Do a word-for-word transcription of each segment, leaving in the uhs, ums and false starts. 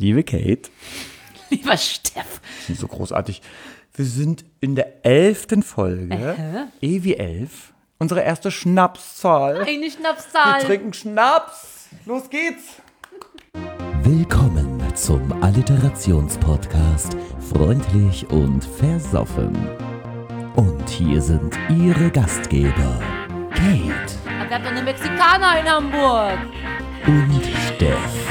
Liebe Kate. Lieber Steff. Das ist so großartig. Wir sind in der elften Folge. Äh? E wie elf. Unsere erste Schnapszahl. Eine Schnapszahl. Wir trinken Schnaps. Los geht's. Willkommen zum Alliterationspodcast Freundlich und Versoffen. Und hier sind Ihre Gastgeber Kate. Da bleibt doch eine Mexikaner in Hamburg. Und Steff.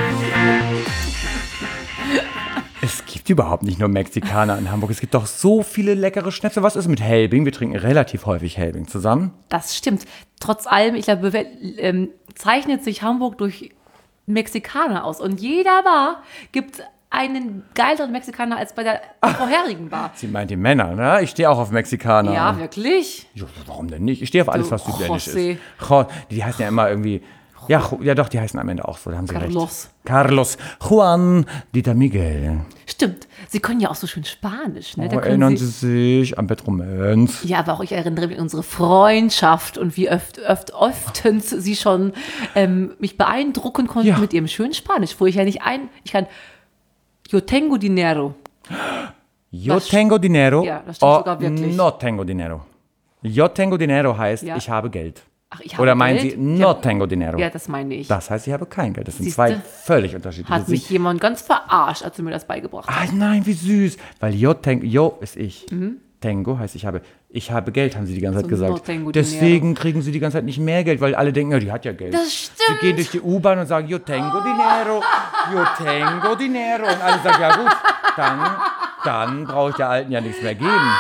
Es gibt überhaupt nicht nur Mexikaner in Hamburg. Es gibt doch so viele leckere Schnäpse. Was ist mit Helbing? Wir trinken relativ häufig Helbing zusammen. Das stimmt. Trotz allem, ich glaube, ähm, zeichnet sich Hamburg durch Mexikaner aus. Und jeder Bar gibt einen geileren Mexikaner als bei der vorherigen Bar. Sie meint die Männer, ne? Ich stehe auch auf Mexikaner. Ja, wirklich? Ja, warum denn nicht? Ich stehe auf alles, Du, was südländisch José. ist. Jo, die heißen ja immer irgendwie... Ja, ja, doch, die heißen am Ende auch so, da haben Sie Carlos. recht. Carlos. Juan, Dieter Miguel. Stimmt. Sie können ja auch so schön Spanisch. Ne? Oh, Da können erinnern Sie, Sie sich an Petro Menz? ja, aber auch ich erinnere mich an unsere Freundschaft und wie öft, öft, öftens Sie schon ähm, mich beeindrucken konnten Ja. mit Ihrem schönen Spanisch, wo ich ja nicht ein... Ich kann... Yo tengo dinero. Yo Das- tengo dinero. Ja, das stimmt o sogar wirklich. No tengo dinero. Yo tengo dinero heißt, Ja. ich habe Geld. Ach, ich habe Oder meinen Geld? Sie, Ich no hab- tengo dinero? Ja, das meine ich. Das heißt, ich habe kein Geld. Das sind Siehste? zwei völlig unterschiedliche Hat mich jemand ganz verarscht, als er mir das beigebracht hat. Ah, nein, wie süß. Weil yo tengo, yo ist ich. Mhm. Tengo heißt, ich habe, ich habe Geld, haben sie die ganze Zeit So, no gesagt. tengo Deswegen kriegen sie die ganze Zeit nicht mehr Geld, weil alle denken, ja, die hat ja Geld. Das stimmt. Sie gehen durch die U-Bahn und sagen, yo tengo dinero, yo tengo dinero. Und alle sagen, ja gut, dann, dann brauche ich der Alten ja nichts mehr geben.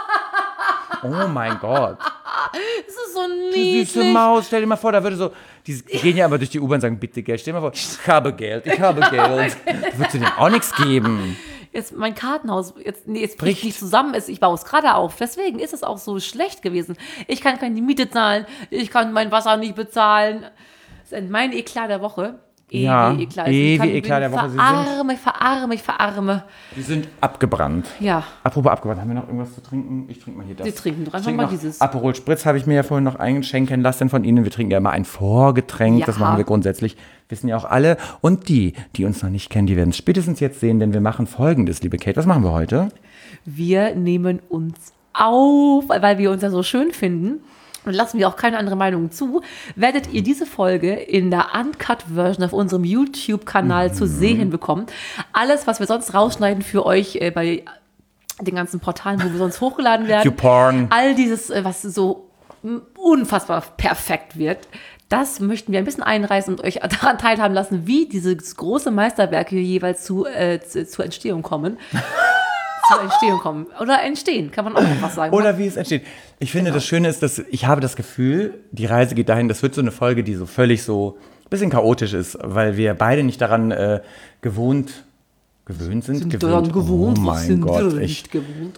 Oh mein Gott. Das ist so Die niedlich. süße Maus, stell dir mal vor, da würde so, die gehen ja immer durch die U-Bahn und sagen, bitte Geld, stell dir mal vor, ich habe Geld, ich habe Geld. Da wird sie denen auch nichts geben. Jetzt mein Kartenhaus, jetzt, nee, jetzt Bricht. bricht nicht zusammen, ist, ich baue es gerade auf. Deswegen ist es auch so schlecht gewesen. Ich kann keine Miete zahlen, ich kann mein Wasser nicht bezahlen. Das ist mein Eklat der Woche. E Ja, wie Eklat. E Ich kann- wie Eklat der Woche. Sie sind- Verarme, ich verarme, ich verarme. Die sind abgebrannt. Ja, Apropos abgebrannt, haben wir noch irgendwas zu trinken? Ich trinke mal hier das. Sie trinken doch Ich einfach trinke mal noch dieses. Aperol Spritz habe ich mir ja vorhin noch einschenken lassen von Ihnen. Wir trinken ja immer ein Vorgetränk, Ja. das machen wir grundsätzlich. Wissen ja auch alle. Und die, die uns noch nicht kennen, die werden es spätestens jetzt sehen, denn wir machen Folgendes, liebe Kate. Was machen wir heute? Wir nehmen uns auf, weil wir uns ja so schön finden. Und lassen wir auch keine andere Meinung zu, werdet ihr diese Folge in der Uncut-Version auf unserem YouTube-Kanal Mhm. zu sehen bekommen. Alles, was wir sonst rausschneiden für euch äh, bei den ganzen Portalen, wo wir sonst hochgeladen werden. YouPorn. All dieses, äh, was so mm, unfassbar perfekt wird, das möchten wir ein bisschen einreißen und euch daran teilhaben lassen, wie diese große Meisterwerke jeweils zu, äh, zu, zur Entstehung kommen. zur Entstehung kommen. Oder entstehen, kann man auch einfach sagen. Oder wie es entsteht. Ich finde, das Schöne ist, dass ich habe das Gefühl, die Reise geht dahin, das wird so eine Folge, die so völlig so ein bisschen chaotisch ist, weil wir beide nicht daran äh, gewohnt, gewöhnt sind. sind daran gewohnt, oh was mein sind Gott, wir ich, nicht gewohnt?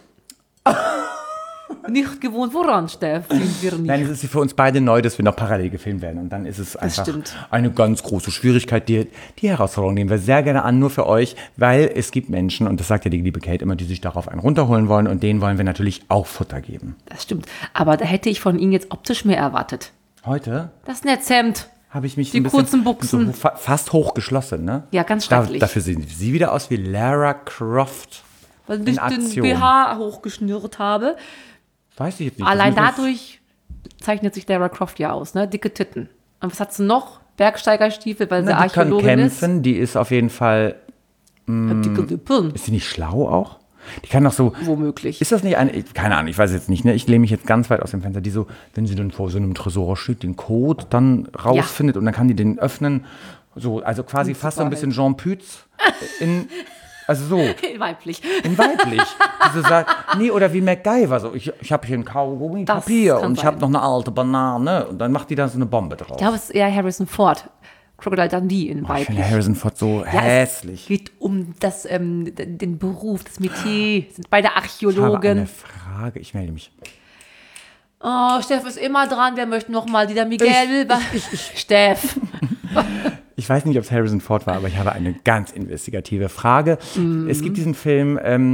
Nicht gewohnt, woran, Steff? Sind wir nicht. Nein, es ist für uns beide neu, dass wir noch parallel gefilmt werden. Und dann ist es einfach stimmt. eine ganz große Schwierigkeit. Die, die Herausforderung nehmen wir sehr gerne an, nur für euch, weil es gibt Menschen, und das sagt ja die liebe Kate immer, die sich darauf einen runterholen wollen. Und denen wollen wir natürlich auch Futter geben. Das stimmt. Aber da hätte ich von Ihnen jetzt optisch mehr erwartet. Heute Das Netzhemd. habe ich mich Die ein bisschen kurzen Buchsen. So fa fast hochgeschlossen, ne? Ja, ganz Da, schrecklich. dafür sehen sie wieder aus wie Lara Croft. Weil In ich den Aktion. B H hochgeschnürt habe. Weiß ich jetzt nicht. Allein Das müssen dadurch zeichnet sich Lara Croft ja aus, ne? Dicke Titten. Und was hat sie noch? Bergsteigerstiefel, weil wir- sie Na, die kann Archäologin kämpfen, die ist auf jeden Fall, ist. Dicke Lippen. ist sie nicht schlau auch? Die kann doch so, Womöglich. ist das nicht eine, ich- keine Ahnung, ich weiß jetzt nicht, ne? Ich lehne mich jetzt ganz weit aus dem Fenster, die so, wenn sie dann vor so einem Tresor steht, den Code dann rausfindet und dann kann die den öffnen, so, also quasi fast so ein bisschen Jean Pütz in, also so, Weiblich. in weiblich. Die so sagt, nee, oder wie MacGyver, so, ich, ich habe hier ein Kaugummi Das Papier kann und ich sein. habe noch eine alte Banane und dann macht die da so eine Bombe drauf. Ich glaube, es ist eher Harrison Ford. Crocodile Dundee in Ich weiblich. finde Harrison Ford so Ja, hässlich. Es geht um das, ähm, d- den Beruf, das Metier. Sind beide Ich habe eine Archäologen. Frage, ich melde mich. Oh, Steff ist immer dran. Wer möchte noch mal? Dieter Miguel. Steff. Ich weiß nicht, ob es Harrison Ford war, aber ich habe eine ganz investigative Frage. Es gibt diesen Film ähm,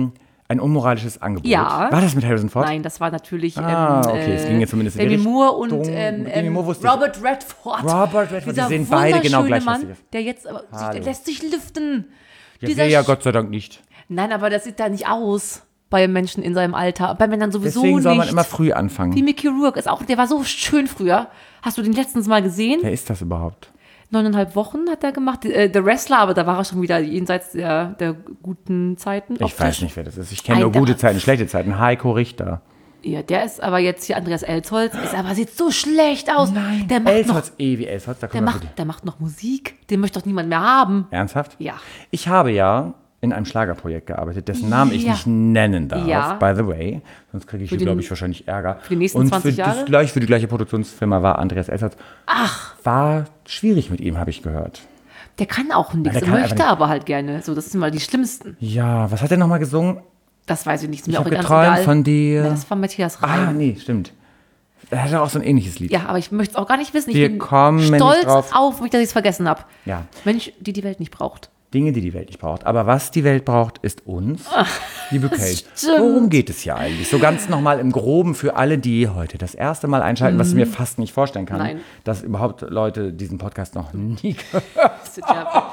ein unmoralisches Angebot. Ja. War das mit Harrison Ford? Nein, das war natürlich Ah, ähm, okay, es ging jetzt zumindest in die Demi Moore und Richtung. ähm, Demi ähm, Moore wusste ich. Robert Redford. Robert Redford, die Dieser sehen beide genau gleich wunderschöne lustig aus. Mann, der jetzt aber sich, Hallo. der lässt sich lüften. Ja, Dieser wir ja Sch- Gott sei Dank nicht. Nein, aber das sieht da nicht aus bei Menschen in seinem Alter. Bei Männern sowieso Deswegen nicht. soll man immer früh anfangen. Wie Mickey Rourke ist auch, der war so schön früher. Hast du den letztens mal gesehen? Wer ist das überhaupt? Neuneinhalb Wochen hat er gemacht. Äh, The Wrestler, aber da war er schon wieder jenseits der, der guten Zeiten. Ich weiß nicht, wer das ist. Ich kenne nur Ein- gute Zeiten, schlechte Zeiten. Heiko Richter. Ja, der ist aber jetzt hier Andreas Elsholz, ist aber sieht so schlecht aus. Nein, der macht noch, Elsholz, eh wie Elsholz. Da der kommen wir für die- macht, der macht noch Musik. Den möchte doch niemand mehr haben. Ernsthaft? Ja. Ich habe ja in einem Schlagerprojekt gearbeitet, dessen Namen ich Ja. nicht nennen darf, Ja. by the way. Sonst kriege ich hier, den- glaube ich, wahrscheinlich Ärger. für die nächsten Und zwanzig für Jahre? Das gleich, für die gleiche Produktionsfirma war Andreas Elsholz. Ach, War schwierig mit ihm, habe ich gehört. der kann auch nichts. der Er kann einfach möchte nicht. aber halt gerne. So, das sind mal die schlimmsten. Ja, was hat er nochmal gesungen? Das weiß ich nicht. Ist mir Ich auch habe ganz geträumt egal. von dir. Ja, das war Matthias Ah, Reim. nee, stimmt. Er hatte auch so ein ähnliches Lied. Ja, aber ich möchte es auch gar nicht wissen. Ich Wir bin kommen nicht stolz drauf. auf mich, dass ich es vergessen habe. Ja. Mensch, die die Welt nicht braucht. Dinge, die die Welt nicht braucht. Aber was die Welt braucht, ist uns. Liebe Kate, stimmt. worum geht es hier eigentlich? So ganz nochmal im Groben für alle, die heute das erste Mal einschalten, was ich mir fast nicht vorstellen kann, Nein. dass überhaupt Leute diesen Podcast noch nie gehört Das ist ja-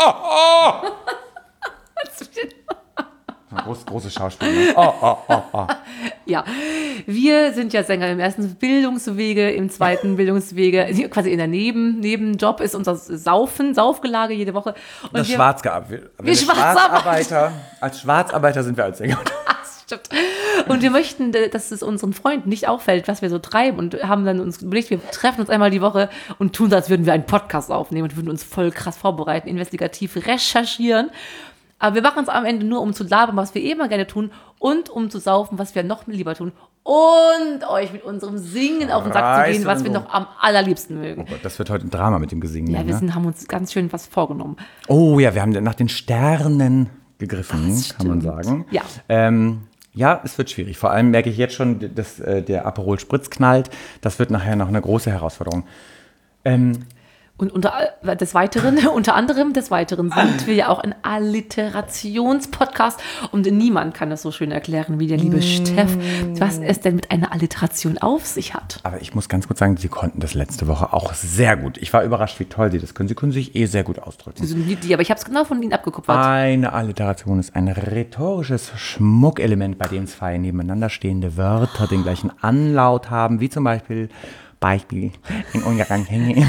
haben. Groß, großes Schauspiel. Ne? Oh, oh, oh, oh. Ja, wir sind ja Sänger im ersten Bildungswege, im zweiten Bildungswege, quasi in der Neben, Nebenjob ist unser Saufen, Saufgelage jede Woche. Und Das wir- Schwarzgearbeitet. Wir Schwarzarbeiter. Als Schwarzarbeiter sind wir als Sänger. Stimmt. Und wir möchten, dass es unseren Freunden nicht auffällt, was wir so treiben und haben dann uns überlegt, wir treffen uns einmal die Woche und tun so, als würden wir einen Podcast aufnehmen und würden uns voll krass vorbereiten, investigativ recherchieren. Aber wir machen es am Ende nur, um zu labern, was wir eh immer gerne tun und um zu saufen, was wir noch lieber tun und euch mit unserem Singen auf den Sack zu gehen, Reißt was und wir so. noch am allerliebsten mögen. Oh Gott, das wird heute ein Drama mit dem Gesingen. Ja, wir ne? sind, haben uns ganz schön was vorgenommen. Oh ja, wir haben nach den Sternen gegriffen, Das kann man stimmt. sagen. Ja. Ähm, ja, es wird schwierig. Vor allem merke ich jetzt schon, dass äh, der Aperol Spritz knallt. Das wird nachher noch eine große Herausforderung. Ähm, Und unter, des Weiteren, unter anderem des Weiteren sind wir ja auch ein Alliterationspodcast und niemand kann das so schön erklären wie der liebe Steff, was es denn mit einer Alliteration auf sich hat. aber ich muss ganz kurz sagen, Sie konnten das letzte Woche auch sehr gut. Ich war überrascht, wie toll Sie das können. Sie können sich eh sehr gut ausdrücken. Die sind die, aber ich habe es genau von ihnen abgekupfert. Eine Alliteration ist ein rhetorisches Schmuckelement, bei dem zwei nebeneinander stehende Wörter den gleichen Anlaut haben, wie zum Beispiel Beispiel in Ungarn hängen.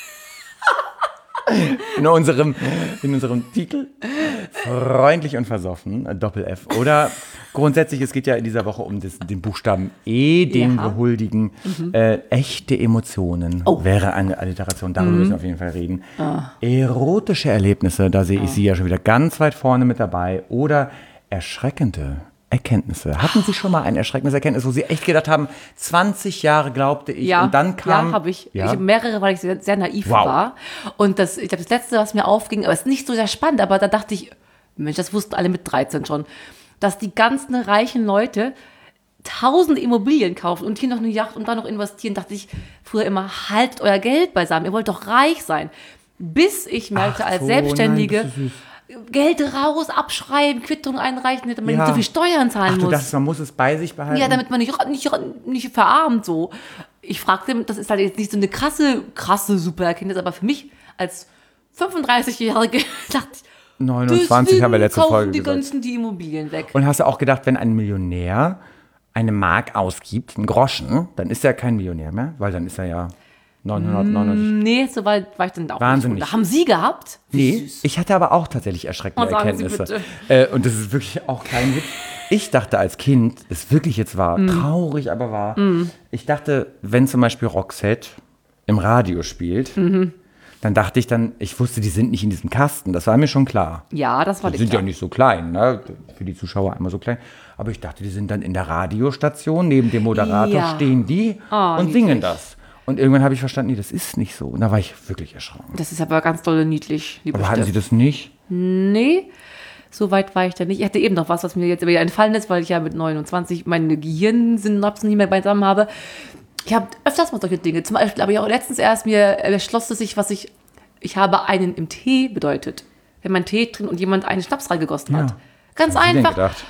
In unserem, in unserem Titel freundlich und versoffen, äh, Doppel-F. Oder grundsätzlich, es geht ja in dieser Woche um das, den Buchstaben E, dem Ja. wir huldigen. Äh, echte Emotionen Oh. wäre eine Alliteration, darüber müssen wir auf jeden Fall reden. Erotische Erlebnisse, da sehe ich Sie ja schon wieder ganz weit vorne mit dabei. Oder erschreckende Erkenntnisse. Hatten Sie schon mal ein erschreckendes Erkenntnis, wo Sie echt gedacht haben, zwanzig Jahre glaubte ich Ja, und dann kam... ja, habe ich. Ja? Ich habe mehrere, weil ich sehr, sehr naiv Wow. war. Und das, ich glaube, das Letzte, was mir aufging, aber es ist nicht so sehr spannend, aber da dachte ich, Mensch, das wussten alle mit dreizehn schon, dass die ganzen reichen Leute tausend Immobilien kaufen und hier noch eine Yacht und da noch investieren, dachte ich früher immer, haltet euer Geld beisammen, ihr wollt doch reich sein. Bis ich merkte, Ach als so, Selbstständige, nein, das ist süß. Geld raus, abschreiben, Quittung einreichen, damit man Ja. nicht so viel Steuern zahlen Ach, du muss. dachtest, man muss es bei sich behalten? Ja, damit man nicht, nicht, nicht verarmt so. Ich fragte, das ist halt jetzt nicht so eine krasse, krasse Supererkenntnis, aber für mich als fünfunddreißigjährige dachte ich, neunundzwanzig haben wir letzte kaufen Folge die gesagt. ganzen die Immobilien weg. Und hast du auch gedacht, wenn ein Millionär eine Mark ausgibt, einen Groschen, dann ist er kein Millionär mehr, weil dann ist er ja neunhundertneunundneunzig. Nee, so weit war ich dann auch Wahnsinnig. nicht. Haben Sie gehabt? Wie Nee, süß. ich hatte aber auch tatsächlich erschreckende Oh, sagen Sie Erkenntnisse. Äh, und das ist wirklich auch kein Witz. Ich dachte als Kind, das wirklich jetzt war, Mm. traurig, aber wahr. Ich dachte, wenn zum Beispiel Roxette im Radio spielt, Mhm. dann dachte ich dann, ich wusste, die sind nicht in diesem Kasten. Das war mir schon klar. Ja, das war Die die sind klar. ja nicht so klein, ne? Für die Zuschauer einmal so klein. Aber ich dachte, die sind dann in der Radiostation, neben dem Moderator Ja. stehen die Ah, und niedlich. singen das. Und irgendwann habe ich verstanden, nee, das ist nicht so. Und da war ich wirklich erschrocken. Das ist aber ganz dolle niedlich, liebe Aber hatten Steff. Sie das nicht? Nee, so weit war ich da nicht. Ich hatte eben noch was, was mir jetzt wieder entfallen ist, weil ich ja mit neunundzwanzig meine Gehirnsynapsen nicht mehr beisammen habe. Ich habe öfters mal solche Dinge. Zum Beispiel habe ich auch letztens erst mir erschloss es sich, was ich, ich habe einen im Tee bedeutet. Wenn man Tee trinkt und jemand einen Schnaps reingegossen Ja. hat. Ganz Was haben Sie denn einfach. gedacht?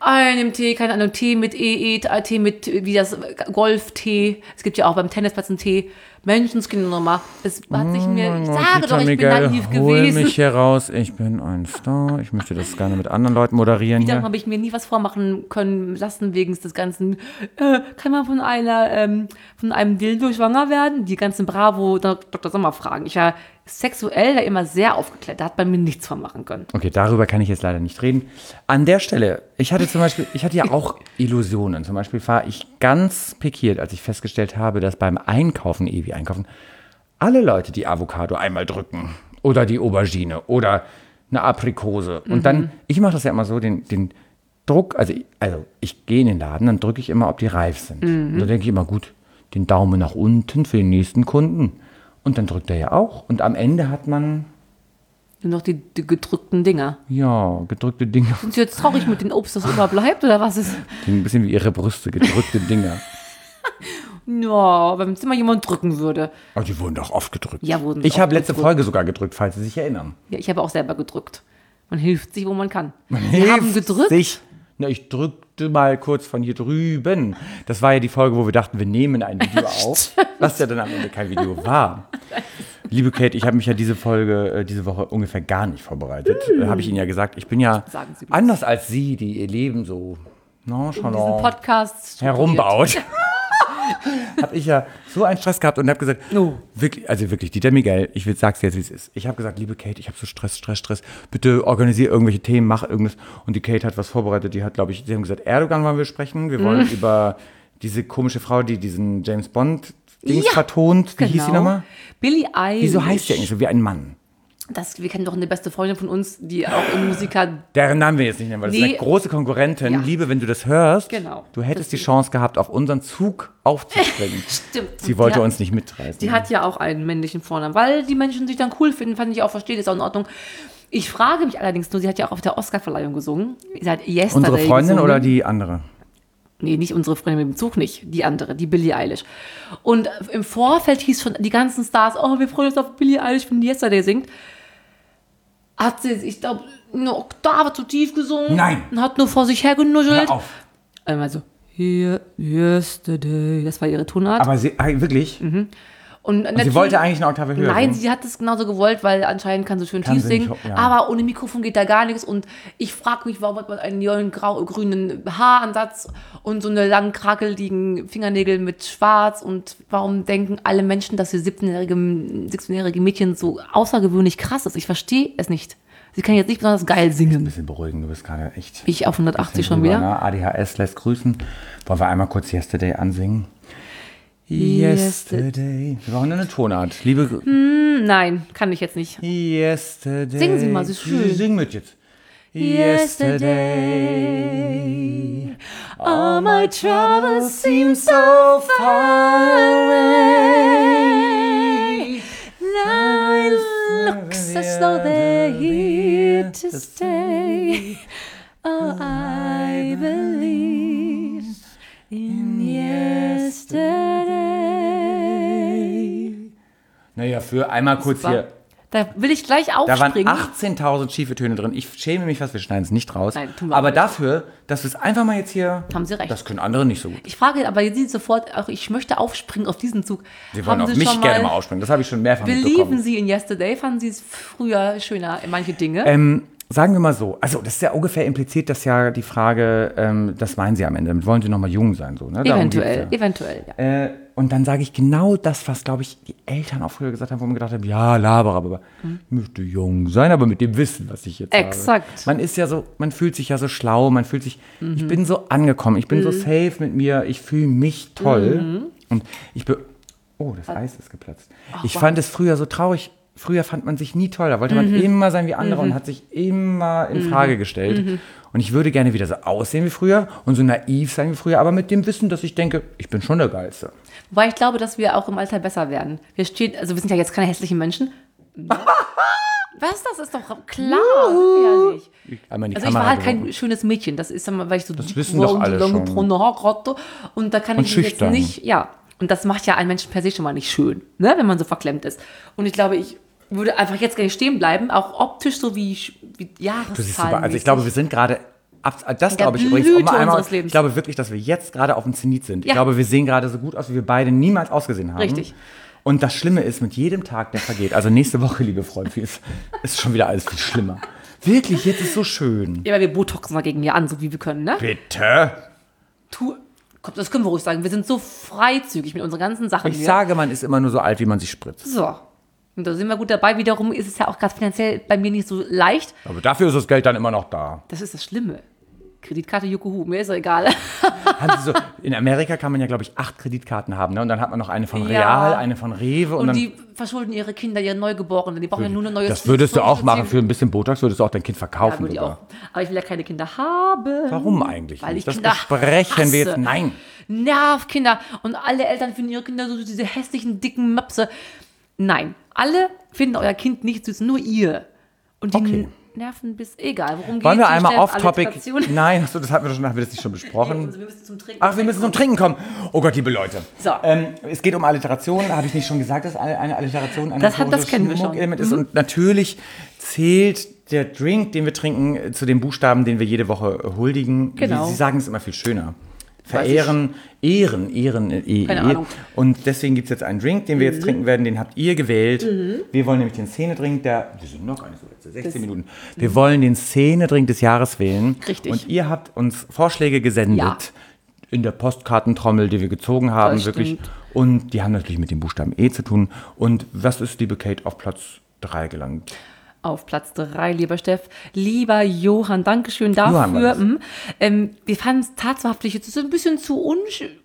einem Tee, keine Ahnung, Tee mit E, E, Tee mit, wie das, Golf-Tee. Es gibt ja auch beim Tennisplatz einen Tee. Menschenskinder nochmal. Es hat sich mir, ich sage Peter doch, ich Miguel, bin naiv hol gewesen. mich hier raus. Ich bin ein Star. Ich möchte das gerne mit anderen Leuten moderieren Wieder hier. habe ich mir nie was vormachen können lassen wegen des ganzen, äh, kann man von einer, ähm, von einem Dildo schwanger werden? Die ganzen Bravo Doktor Sommer Fragen. Ich war sexuell da immer sehr aufgeklärt. Da hat man mir nichts von machen können. Okay, darüber kann ich jetzt leider nicht reden. An der Stelle, ich hatte zum Beispiel, ich hatte ja auch Illusionen. Zum Beispiel war ich ganz pikiert, als ich festgestellt habe, dass beim Einkaufen, Ewi einkaufen, alle Leute die Avocado einmal drücken oder die Aubergine oder eine Aprikose. Und mhm. dann, ich mache das ja immer so, den, den Druck, also, also ich gehe in den Laden, dann drücke ich immer, ob die reif sind. Mhm. Und dann denke ich immer, gut, den Daumen nach unten für den nächsten Kunden. Und dann drückt er ja auch. Und am Ende hat man... Nur noch die, die gedrückten Dinger. Ja, gedrückte Dinger. Sind Sie jetzt traurig mit dem Obst, das überbleibt, oder was ist? Ein bisschen wie Ihre Brüste, gedrückte Dinger. Ja, wenn es immer jemand drücken würde. Aber die wurden doch oft gedrückt. Ja, wurden Ich habe letzte gedrückt. Folge sogar gedrückt, falls Sie sich erinnern. Ja, ich habe auch selber gedrückt. Man hilft sich, wo man kann. Man Wir hilft haben gedrückt. sich. Na, ich drückte mal kurz von hier drüben. Das war ja die Folge, wo wir dachten, wir nehmen ein Video auf, was ja dann am Ende kein Video war. Liebe Kate, ich habe mich ja diese Folge, äh, diese Woche ungefähr gar nicht vorbereitet. Äh, habe ich Ihnen ja gesagt, ich bin ja Sagen Sie anders als Sie, die ihr Leben so diesen nonchalant Podcast herumbaut. habe ich ja so einen Stress gehabt und habe gesagt, Oh. wirklich, also wirklich, Dieter Miguel, ich will, sag's dir jetzt, wie es ist. Ich habe gesagt, liebe Kate, ich habe so Stress, Stress, Stress. Bitte organisiere irgendwelche Themen, mach irgendwas. Und die Kate hat was vorbereitet. Die hat, glaube ich, sie haben gesagt, Erdogan wollen wir sprechen. Wir wollen Mm. über diese komische Frau, die diesen James Bond-Dings Ja, vertont. Wie hieß sie nochmal? Billie Eilish. Wieso heißt sie eigentlich so wie ein Mann? Das, wir kennen doch eine beste Freundin von uns, die auch im Musiker... Deren Namen wir jetzt nicht nennen, weil das Nee. ist eine große Konkurrentin. Ja. Liebe, wenn du das hörst, Genau. du hättest die Deswegen. Chance gehabt, auf unseren Zug aufzuspringen. Stimmt. Sie wollte Die hat- uns nicht mitreißen. Die hat ja auch einen männlichen Vornamen, weil die Menschen sich dann cool finden, fand ich auch verstehen, ist auch in Ordnung. Ich frage mich allerdings nur, sie hat ja auch auf der Oscarverleihung gesungen. Sie hat Yesterday Unsere Freundin gesungen. oder die andere? Nee, nicht unsere Freundin mit dem Zug, nicht. Die andere, die Billie Eilish. Und im Vorfeld hieß schon die ganzen Stars, oh, wir freuen uns auf Billie Eilish, wenn die Yesterday singt. Hat sie, ich glaube, eine Oktave zu tief gesungen. Nein. Und hat nur vor sich hergenuschelt. Hör auf. Einmal so, Here, Yesterday. Das war ihre Tonart. Aber sie, ah, wirklich? Und Und sie natürlich- wollte eigentlich eine Oktave höher Nein, singen? sie hat es genauso gewollt, weil anscheinend kann sie schön Kann tief sie singen. nicht, ja. Aber ohne Mikrofon geht da gar nichts. Und ich frage mich, warum hat man einen neuen grau-grünen Haaransatz und so eine lang krakeligen Fingernägel mit schwarz. Und warum denken alle Menschen, dass sie siebzehnjährige, siebzehnjährige Mädchen so außergewöhnlich krass ist? Ich verstehe es nicht. Sie kann jetzt nicht besonders geil Ein singen. bisschen beruhigen, du bist gerade echt... Ich auf hundertachtzig schon drüber, wieder. Ne? A D H S lässt grüßen. Wollen wir einmal kurz Yesterday ansingen? Yesterday. Yesterday. Wir brauchen eine Tonart. Liebe... Hm, nein, kann ich jetzt nicht. Yesterday. Singen Sie mal, sie ist schön. Sing mit jetzt. Yesterday, all my troubles seem so far away. Life looks as though they're here to stay. Oh, I believe in yesterday. Naja, für einmal kurz Super. hier. Da will ich gleich Da waren aufspringen. achtzehntausend schiefe Töne drin. Ich schäme mich fast, wir schneiden es nicht raus. Nein, tun wir aber auch nicht. dafür, dass wir es einfach mal jetzt hier... Haben Sie recht. Das können andere nicht so gut. Ich frage aber jetzt sofort, auch ich möchte aufspringen auf diesen Zug. Sie wollen Haben auf Sie mich schon gerne mal ausspringen. Das habe ich schon mehrfach Belieben mitbekommen. Sie in Yesterday? Fanden Sie es früher schöner, manche Dinge? Ähm, sagen wir mal so, also das ist ja ungefähr impliziert, dass ja die Frage, ähm, das meinen Sie am Ende, damit wollen Sie nochmal jung sein. So, ne? Darum eventuell, geht's ja. eventuell, ja. Äh, und dann sage ich genau das, was, glaube ich, die Eltern auch früher gesagt haben, wo man gedacht haben, ja, laber, aber Hm. ich möchte jung sein, aber mit dem Wissen, was ich jetzt Exakt. habe. Man ist ja so, man fühlt sich ja so schlau, man fühlt sich, Mhm. ich bin so angekommen, ich bin so safe mit mir, ich fühle mich toll. Mhm. Und ich bin, oh, das Eis ist geplatzt. ich wow. fand es früher so traurig. Früher fand man sich nie toll, da wollte man Mhm. immer sein wie andere und hat sich immer in Frage gestellt. Und ich würde gerne wieder so aussehen wie früher und so naiv sein wie früher, aber mit dem Wissen, dass ich denke, ich bin schon der Geilste. Wobei ich glaube, dass wir auch im Alter besser werden. Wir stehen, also wir sind ja jetzt keine hässlichen Menschen. Was? Das ist doch klar. Sind wir ja nicht. Einmal in die Also ich Kamera war halt kein geworfen. schönes Mädchen. Das ist dann, weil ich so Das dick wissen war doch und alle so lange schon. braune Haare hatte. Und da kann Und ich mich schüchtern. jetzt nicht, ja. Und das macht ja einen Menschen per se schon mal nicht schön, ne? Wenn man so verklemmt ist. Und ich glaube, ich würde einfach jetzt gar nicht stehen bleiben, auch optisch so wie, wie Du siehst super. Jahreszahl. Also ich glaube, wir sind gerade Das glaube ich übrigens. Um einmal, ich glaube wirklich, dass wir jetzt gerade auf dem Zenit sind. Ja. Ich glaube, wir sehen gerade so gut aus, wie wir beide niemals ausgesehen haben. Richtig. Und das Schlimme ist, mit jedem Tag, der vergeht, also nächste Woche, liebe Freunde, ist, ist schon wieder alles viel schlimmer. Wirklich, jetzt ist so schön. Ja, weil wir botoxen dagegen ja an, so wie wir können, ne? Bitte? Tu, komm, das können wir ruhig sagen. Wir sind so freizügig mit unseren ganzen Sachen. Ich hier. sage, man ist immer nur so alt, wie man sich spritzt. So. Und da sind wir gut dabei. Wiederum ist es ja auch gerade finanziell bei mir nicht so leicht. Aber dafür ist das Geld dann immer noch da. Das ist das Schlimme. Kreditkarte Jukuhu, mir ist doch egal. Haben Sie so, in Amerika kann man ja, glaube ich, acht Kreditkarten haben. Ne? Und dann hat man noch eine von Real, ja. eine von Rewe. Und, und dann, die verschulden ihre Kinder, ihre Neugeborenen. Die brauchen ja nur eine neue... Das würdest du auch machen. Für ein bisschen Botox würdest du auch dein Kind verkaufen. Ja, würde ich auch. Aber ich will ja keine Kinder haben. Warum eigentlich Weil nicht? Ich das Kinder besprechen hasse. wir jetzt. Nein. Nerv, Kinder. Und alle Eltern finden ihre Kinder so diese hässlichen, dicken Möpse. Nein. Alle finden euer Kind nicht süß, nur ihr. Und die okay. Nerven bis egal. Worum Wollen geht's? wir einmal off-topic? Nein, achso, das hatten wir doch schon, haben wir das nicht schon besprochen? Nee, wir müssen zum Trinken. Ach, wir müssen zum Trinken kommen. Oh Gott, liebe Leute. So. Ähm, es geht um Alliteration. Habe ich nicht schon gesagt, dass eine Alliteration ein das, hat, das kennen wir schon. ist? Mhm. Und natürlich zählt der Drink, den wir trinken, zu den Buchstaben, den wir jede Woche huldigen. Genau. Sie sagen es immer viel schöner. Verehren, Ehren, Ehren, e, Keine e. Ahnung. Und deswegen gibt es jetzt einen Drink, den wir jetzt mhm. trinken werden, den habt ihr gewählt. Mhm. Wir wollen nämlich den Szene-Drink der, wir sind noch gar nicht so letzte, sechzehn das, Minuten. Wir mhm. wollen den Szene-Drink des Jahres wählen. Richtig. Und ihr habt uns Vorschläge gesendet ja. in der Postkartentrommel, die wir gezogen haben, das wirklich. Stimmt. Und die haben natürlich mit dem Buchstaben E zu tun. Und was ist, liebe Kate, auf Platz drei gelangt? Auf Platz drei, lieber Steff. Lieber Johann, Dankeschön dafür. Mhm. Ähm, wir fanden es tatsächlich jetzt ein bisschen zu un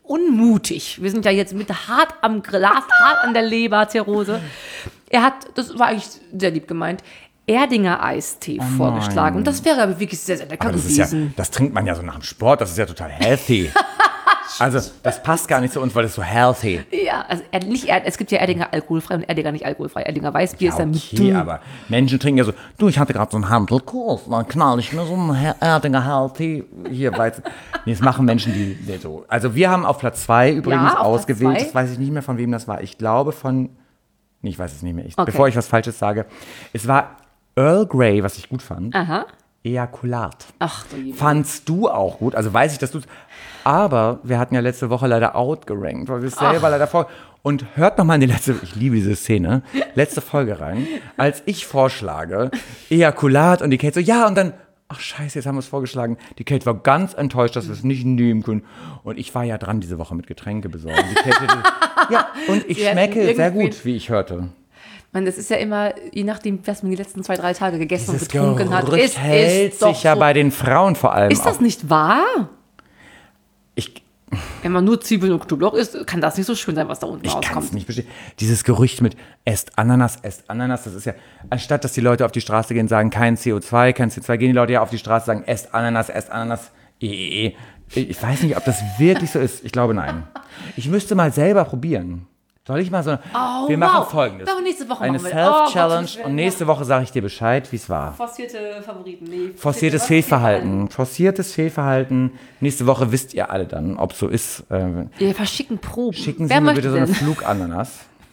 unmutig. Wir sind ja jetzt mit hart am Glas, hart an der Leberzirrhose. Er hat, das war eigentlich sehr lieb gemeint, Erdinger Eistee oh vorgeschlagen. Und das wäre aber wirklich sehr, sehr lecker aber das gewesen. Ist ja, das trinkt man ja so nach dem Sport, das ist ja total healthy. Also, das passt gar nicht zu uns, weil das so healthy. Ja, also nicht, es gibt ja Erdinger alkoholfrei und Erdinger nicht alkoholfrei. Erdinger Weißbier ja, ist dann okay, mit aber Menschen trinken ja so, du, ich hatte gerade so einen Handelkurs, dann knall ich mir so einen Erdinger healthy hier Weizen. Nee, das machen Menschen, die, die so. Also, wir haben auf Platz zwei übrigens ja, ausgewählt, das weiß ich nicht mehr, von wem das war. Ich glaube von, nee, ich weiß es nicht mehr, ich, okay. bevor ich was Falsches sage. Es war Earl Grey, was ich gut fand. Aha. Ejakulat. Ach, du Fandst du auch gut? Also weiß ich, dass du... Aber wir hatten ja letzte Woche leider outgerankt, weil wir es selber Ach. leider vor... Und hört nochmal in die letzte... Ich liebe diese Szene. Letzte Folge rein. Als ich vorschlage, Ejakulat und die Kate so, ja, und dann... Ach scheiße, jetzt haben wir es vorgeschlagen. Die Kate war ganz enttäuscht, dass wir es nicht nehmen können. Und ich war ja dran diese Woche mit Getränke besorgen. Die Kate, ja, und ich schmecke sehr gut, wie ich hörte. Man, das ist ja immer, je nachdem, was man die letzten zwei, drei Tage gegessen Dieses und getrunken hat. Es hält ist sich doch ja so. bei den Frauen vor allem. Ist das auch. nicht wahr? Ich, Wenn man nur Zwiebeln und Knoblauch isst, kann das nicht so schön sein, was da unten ich rauskommt. Ich kann es nicht verstehen. Dieses Gerücht mit esst Ananas, esst Ananas, das ist ja, anstatt dass die Leute auf die Straße gehen und sagen, kein C O zwei, kein C O zwei, gehen die Leute ja auf die Straße und sagen, esst Ananas, esst Ananas, e, e, e. Ich weiß nicht, ob das wirklich so ist. Ich glaube, nein. Ich müsste mal selber probieren. Soll ich mal so... Oh, wir machen wow. Folgendes. Doch, nächste Woche Eine machen wir. Self-Challenge Oh, und nächste Woche sage ich dir Bescheid, wie es war. Forcierte Favoriten. Nee, Forciertes Fehlverhalten. Forciertes Fehlverhalten. Nächste Woche wisst ihr alle dann, ob es so ist. Wir verschicken Proben. Schicken Sie Wer mir bitte denn? so eine Flugananas.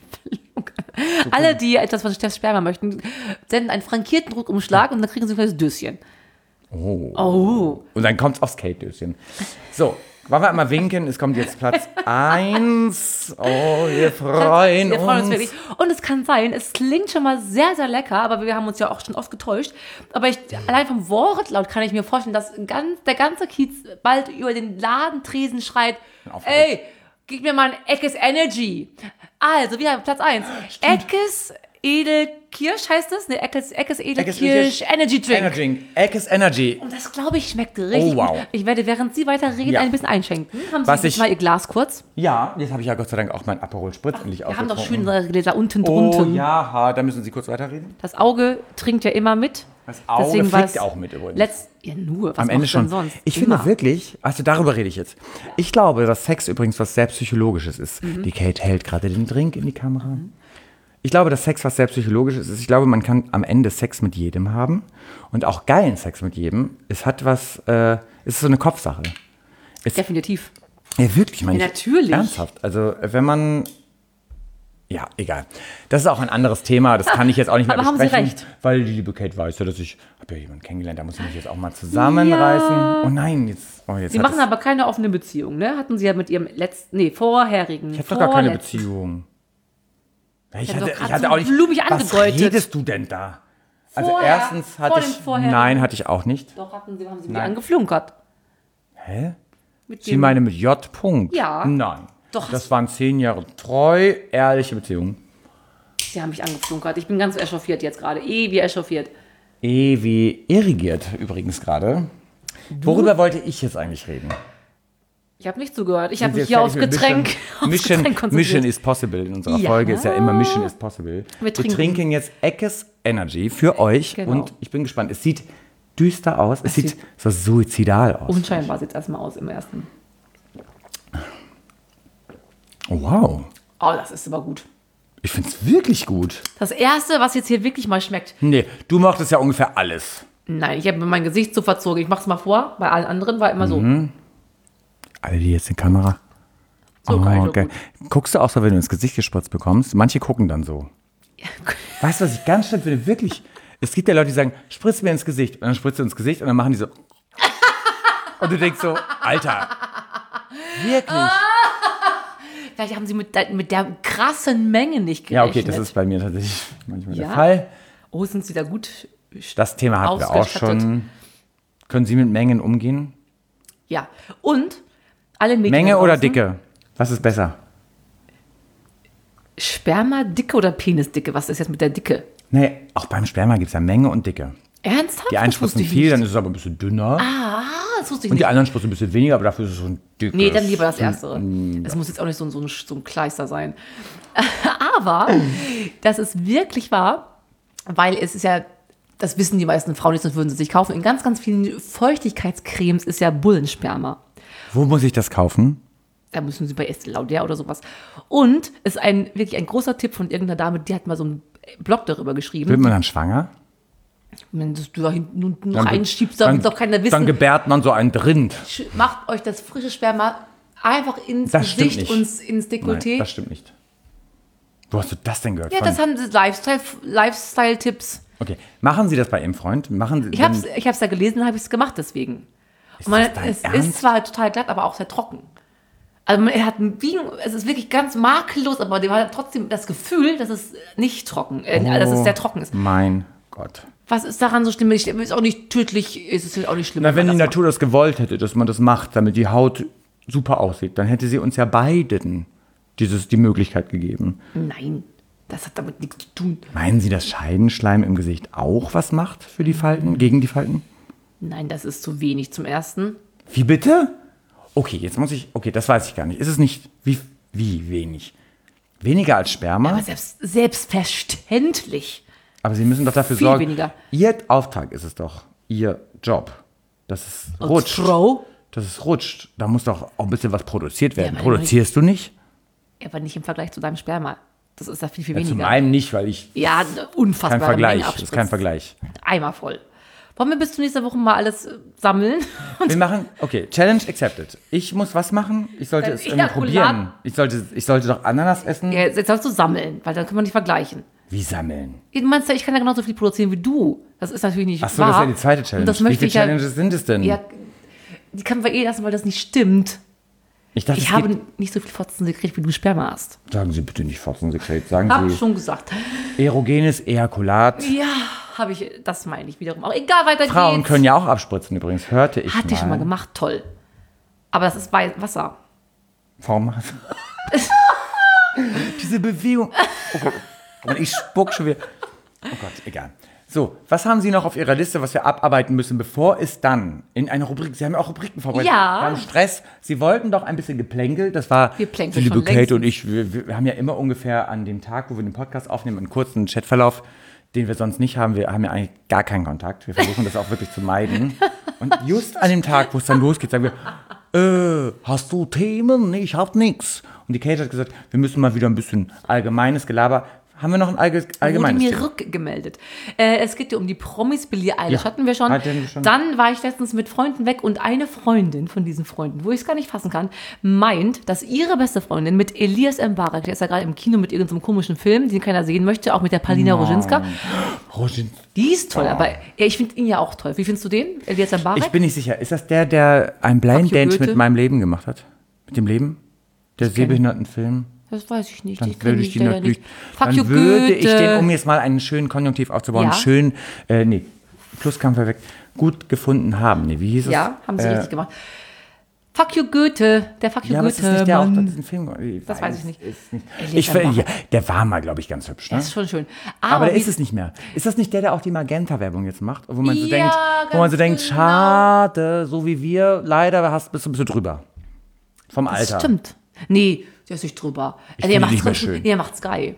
Alle, die etwas von Steffs Sperma möchten, senden einen frankierten Rückumschlag und dann kriegen sie ein kleines Döschen. Oh. Oh. Und dann kommt es aufs Kate-Döschen. So. Wollen wir einmal winken? Es kommt jetzt Platz eins. Oh, wir freuen uns. Wir freuen uns wirklich. Und es kann sein, es klingt schon mal sehr, sehr lecker, aber wir haben uns ja auch schon oft getäuscht. Aber ich, allein vom Wortlaut kann ich mir vorstellen, dass ganz, der ganze Kiez bald über den Ladentresen schreit, ey, gib mir mal ein Eckes Energy. Also, wir haben Platz eins. Eckes Edelkirsch heißt das? Ne, Eckes, Eckes Edelkirsch Energy Drink. Energy. Eckes Energy. Und das, glaube ich, schmeckt richtig oh, wow. gut. Ich werde, während Sie weiter reden, ja. ein bisschen einschenken. Haben Sie Was jetzt ich, mal Ihr Glas kurz? Ja, jetzt habe ich ja Gott sei Dank auch mein Aperol Spritz endlich Wir haben doch ausgetrunken. schöne Gläser unten Oh drunten. ja, da müssen Sie kurz weiterreden. Das Auge trinkt ja immer mit. Das Auge Deswegen fliegt auch mit übrigens. Letzt, ja, nur. Was Am Ende schon. Sonst? Ich immer. finde wirklich, also darüber rede ich jetzt. Ich glaube, dass Sex übrigens was sehr Psychologisches ist. Mhm. Die Kate hält gerade den Drink in die Kamera. Mhm. Ich glaube, dass Sex was sehr Psychologisches ist. Ich glaube, man kann am Ende Sex mit jedem haben und auch geilen Sex mit jedem. Es hat was, äh, es ist so eine Kopfsache. Es, Definitiv. Ja, wirklich, meine ja, ich. natürlich. Ernsthaft. Also, wenn man Ja, egal. Das ist auch ein anderes Thema, das kann ich jetzt auch nicht mehr Aber besprechen. haben Sie recht. Weil die liebe Kate weiß ja, dass ich, habe ja jemanden kennengelernt, da muss ich mich jetzt auch mal zusammenreißen. Ja. Oh nein, jetzt, oh, jetzt Sie hat machen es- aber keine offene Beziehung, ne? Hatten Sie ja mit Ihrem letzten, nee, vorherigen. Ich habe doch gar keine vorletzten- Beziehung. Ja, Ich Ja, hatte, doch ich grad hatte so auch nicht. blumig Was angedeutet. redest du denn da? Also Vorher, erstens hatte vor dem ich. vorherigen. Nein, hatte ich auch nicht. Doch, hatten Sie, haben Sie mir Nein. angeflunkert. Hä? Mit Sie dem- meine mit J. Punkt? Ja. Nein. Doch. Das waren zehn Jahre treu, ehrliche Beziehungen. Sie haben mich angeflunkert. Ich bin ganz echauffiert jetzt gerade. Eh, wie echauffiert. Eh wie irrigiert übrigens gerade. Worüber wollte ich jetzt eigentlich reden? Ich habe nicht zugehört. Ich habe Sind mich Sie hier jetzt aufs fertig mit Getränk, aufs Mission, Getränk konzentriert. Mission is possible in unserer Ja. Folge ist ja immer Mission is possible. Wir trinken. jetzt Eckes Energy für euch Genau. und ich bin gespannt. Es sieht düster aus. Es, Es sieht sieht- so suizidal aus. Unscheinbar sieht es erstmal aus im ersten. Oh, wow. Oh, das ist aber gut. Ich finde es wirklich gut. Das erste, was jetzt hier wirklich mal schmeckt. Nee, du mochtest ja ungefähr alles. Nein, ich habe mir mein Gesicht so verzogen. Ich mach's mal vor. Bei allen anderen war immer so. Mhm. Alle, die jetzt in Kamera. So geil. So okay. gut. Guckst du auch so, wenn du ins Gesicht gespritzt bekommst? Manche gucken dann so. Weißt du, was ich ganz schlimm finde? Wirklich. Es gibt ja Leute, die sagen, spritz mir ins Gesicht. Und dann spritzt du ins Gesicht und dann machen die so. Und du denkst so, Alter. Wirklich? Vielleicht haben sie mit der, mit der krassen Menge nicht Ja, gerechnet. okay, das ist bei mir tatsächlich manchmal Ja? der Fall. Oh, sind sie da gut? Das Thema hatten wir auch Ausgestattet. schon. Können Sie mit Mengen umgehen? Ja. Und alle Mädchen Menge da oder draußen, Dicke? Was ist besser? Sperma, Dicke oder Penisdicke? Was ist jetzt mit der Dicke? Nee, auch beim Sperma gibt es ja Menge und Dicke. Ernsthaft? Die einen Das wusste spritzen ich viel, nicht. dann ist es aber ein bisschen dünner. Ah, das wusste ich Und die nicht. anderen spritzen ein bisschen weniger, aber dafür ist es so ein dickes. Nee, dann lieber das Erstere. Es muss jetzt auch nicht so, ein- so, ein, so ein Kleister sein. Aber das ist wirklich wahr, weil es ist ja, das wissen die meisten Frauen nicht, sonst würden sie sich kaufen. In ganz, ganz vielen Feuchtigkeitscremes ist ja Bullensperma. Wo muss ich das kaufen? Da müssen sie bei Estée Lauder oder sowas. Und ist ein wirklich ein großer Tipp von irgendeiner Dame, die hat mal so einen Blog darüber geschrieben. Wird man dann schwanger? Wenn du da hinten nur noch Dann- einschiebst, dann wird doch keiner Dann wissen. gebärt man so einen Rind. Sch- Macht euch das frische Sperma einfach ins Das stimmt Gesicht nicht. und ins Nein, Dekolleté. das stimmt nicht. Wo hast du das denn gehört? Ja, Von- das haben sie Lifestyle, Lifestyle-Tipps. Okay, machen Sie das bei Ihrem Freund? Machen Sie, Ich habe es ich hab's ja gelesen, habe ich es gemacht deswegen. Und man, das dein es Ernst? ist zwar total glatt, aber auch sehr trocken. Also man, er hat ein Biegen, es ist wirklich ganz makellos, aber der hat trotzdem das Gefühl, dass es nicht trocken, äh, dass es sehr trocken ist. Mein Gott. Was ist daran so schlimm? Ich- Ist auch nicht tödlich, ist es auch nicht schlimm. Na, wenn die man das Natur das gewollt hätte, dass man das macht, damit die Haut super aussieht, dann hätte sie uns ja beiden dieses, die Möglichkeit gegeben. macht. Nein, das hat damit nichts zu tun. Meinen Sie, dass Scheidenschleim im Gesicht auch was macht für die Falten, gegen die Falten? Nein, das ist zu wenig zum Ersten. Wie bitte? Okay, jetzt muss ich, okay, das weiß ich gar nicht. Ist es nicht, wie, wie wenig? Weniger als Sperma? Aber selbst, selbstverständlich. Aber Sie müssen doch dafür Viel sorgen. weniger. Ihr Auftrag ist es doch, Ihr Job, dass es Und rutscht. Frau? Dass es rutscht. Da muss doch auch ein bisschen was produziert werden. aber Produzierst du nicht? Aber nicht im Vergleich zu deinem Sperma. Das ist da viel, viel Ja, zu weniger. meinem nicht, weil ich. Ja, eine unfassbare Kein Vergleich. Menge Das ist abspritzt. kein Vergleich. Eimer voll. Wollen wir bis zur nächsten Woche mal alles äh, sammeln? Wir machen, okay, Challenge accepted. Ich muss was machen? Ich sollte Dein es irgendwie Ejakulat- probieren. Ich sollte, ich sollte doch Ananas essen. Ja, jetzt sollst du sammeln, weil dann können wir nicht vergleichen. Wie sammeln? Du meinst ja, ich kann ja genauso viel produzieren wie du. Das ist natürlich nicht Ach so, wahr. das ist ja die zweite Challenge. Und das Wie möchte viele ich ja, Challenges sind es denn? ja, die können wir eh lassen, weil das nicht stimmt. ich dachte, Ich es habe gibt, nicht so viel Fotzen gekriegt, wie du Sperma hast. sagen Sie bitte nicht Fotzensekret. Sagen Hab Sie schon gesagt. erogenes Ejakulat. Ja, habe ich, das meine ich wiederum. Auch egal, weiter Frauen geht's. können ja auch abspritzen übrigens, hörte ich Hatte mal. ich schon mal gemacht, toll. Aber das ist Wei- Wasser. Warum hast Diese Bewegung. Oh Gott. Und ich spuck schon wieder. Oh Gott, egal. So, was haben Sie noch auf Ihrer Liste, was wir abarbeiten müssen, bevor es dann in eine Rubrik, Sie haben ja auch Rubriken vorbereitet. Ja. Wir haben Stress. Sie wollten doch ein bisschen Geplänkel. Das war, Wir plänkeln die liebe schon Kate längst. und ich, wir, wir haben ja immer ungefähr an dem Tag, wo wir den Podcast aufnehmen, einen kurzen Chatverlauf, den wir sonst nicht haben. Wir haben ja eigentlich gar keinen Kontakt. Wir versuchen das auch wirklich zu meiden. Und just an dem Tag, wo es dann losgeht, sagen wir, äh, hast du Themen? Nee, ich hab nix. Und die Kate hat gesagt, wir müssen mal wieder ein bisschen allgemeines Gelaber. Haben wir noch ein allge- allgemeines Wurde mir Thema? rückgemeldet. Äh, es geht ja um die Promis. Billie Eilish Ja, hatten wir schon. hatten wir schon. Dann war ich letztens mit Freunden weg und eine Freundin von diesen Freunden, wo ich es gar nicht fassen kann, meint, dass ihre beste Freundin mit Elias Mbarek, der ist ja gerade im Kino mit irgendeinem komischen Film, den keiner sehen möchte, auch mit der Palina Roginska. Roginska. Die ist toll, aber ja, ich finde ihn ja auch toll. Wie findest du den, Elias Mbarek? Ich bin nicht sicher. Ist das der, der ein Blind Fuck you, Date Goethe? mit meinem Leben gemacht hat? Mit dem Leben? Der Sehbehindertenfilm? Das weiß ich nicht. Dann Ich kenn würde ich die die leider natürlich, nicht. Fuck you, dann würde ich Goethe. den, um jetzt mal einen schönen Konjunktiv aufzubauen, Ja. schön, äh, nee, Pluskampf weg, gut gefunden haben. Nee, wie hieß es? Ja, haben sie Äh, richtig gemacht. Fuck you, Goethe. Der Fuck you, Ja, aber Goethe. ist das nicht der auch Mann. diesen Film? Ich Das weiß ich nicht. Ist nicht. Elias Ich finde, Mbarek. ja, der war mal, glaube ich, ganz hübsch. Ne? Das ist schon schön. Aber der wie- ist es nicht mehr. Ist das nicht der, der auch die Magenta-Werbung jetzt macht? Wo man so Ja, denkt, wo man so ganz denkt, genau. schade, so wie wir, leider hast, bist du ein bisschen drüber. Vom Das Alter. stimmt. Nee, der ist nicht drüber. Ich Also, finde er ihn macht nicht mehr schön. Nee, er macht Sky.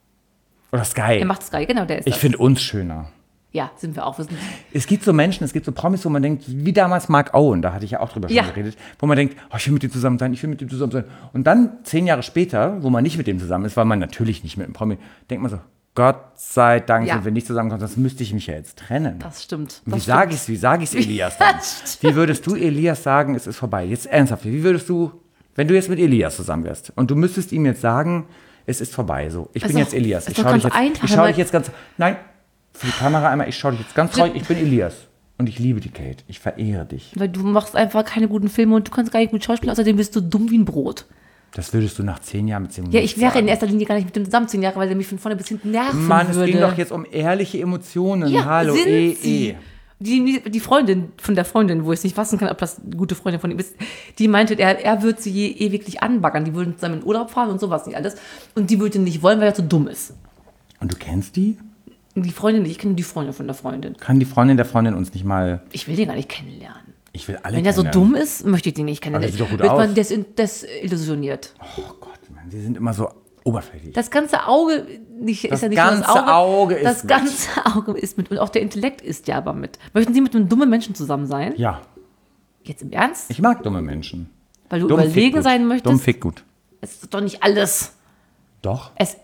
Oder Sky. Er macht Sky, genau, der ist Ich das. finde uns schöner. Ja, sind wir auch. Wir sind, Es gibt so Menschen, es gibt so Promis, wo man denkt, wie damals Mark Owen, da hatte ich ja auch drüber schon Ja. geredet, wo man denkt, oh, ich will mit dem zusammen sein, ich will mit dem zusammen sein. Und dann, zehn Jahre später, wo man nicht mit dem zusammen ist, weil man natürlich nicht mit einem Promi, denkt man so, Gott sei Dank Ja. sind wir nicht zusammengekommen, sonst müsste ich mich ja jetzt trennen. das stimmt. Wie Das sage ich es, wie sage ich es Elias dann? Wie würdest du Elias sagen, es ist vorbei? Jetzt ernsthaft, wie würdest du, wenn du jetzt mit Elias zusammen wärst und du müsstest ihm jetzt sagen, es ist vorbei, so, ich Ist bin doch- jetzt Elias, ist ich doch schaue dich, ganz jetzt- einfach, ich wenn schau man- dich jetzt ganz, nein, für die Kamera einmal, ich schaue dich jetzt ganz treu, ich bin Elias und ich liebe die Kate, ich verehre dich. Weil du machst einfach keine guten Filme und du kannst gar nicht gut schauspielen, außerdem bist du dumm wie ein Brot. Das würdest du nach zehn Jahren Beziehung Ja, nicht ich wäre in sagen. erster Linie gar nicht mit dem zusammen zehn Jahre, weil er mich von vorne bis hinten nerven Mann, es würde. ging doch jetzt um ehrliche Emotionen, ja, hallo, sind eh, sie. eh. Die, die Freundin von der Freundin, wo ich es nicht fassen kann, ob das eine gute Freundin von ihm ist, die meinte, er, er würde sie je, eh wirklich anbaggern. Die würden zusammen in Urlaub fahren und sowas nicht alles. Und die würde ihn nicht wollen, weil er zu dumm ist. Und du kennst die? Und die Freundin nicht, ich kenne die Freundin von der Freundin. Kann die Freundin der Freundin uns nicht mal, Ich will den gar nicht kennenlernen. ich will alle Wenn er so kennenlernen. dumm ist, möchte ich den nicht kennenlernen. Aber der sieht doch gut Wird aus. man desin- desillusioniert. Oh Gott, Mann, sie sind immer so oberflächlich. Das ganze Auge nicht, Das ist ja nicht ganze nur das Auge. Auge ist das mit. ganze Auge ist mit. Und auch der Intellekt ist ja aber mit. Möchten Sie mit einem dummen Menschen zusammen sein? Ja, Jetzt im Ernst? ich mag dumme Menschen. Weil du Dumm fick überlegen gut. sein möchtest? Dumm fick gut. Es ist doch nicht alles. Doch. Es,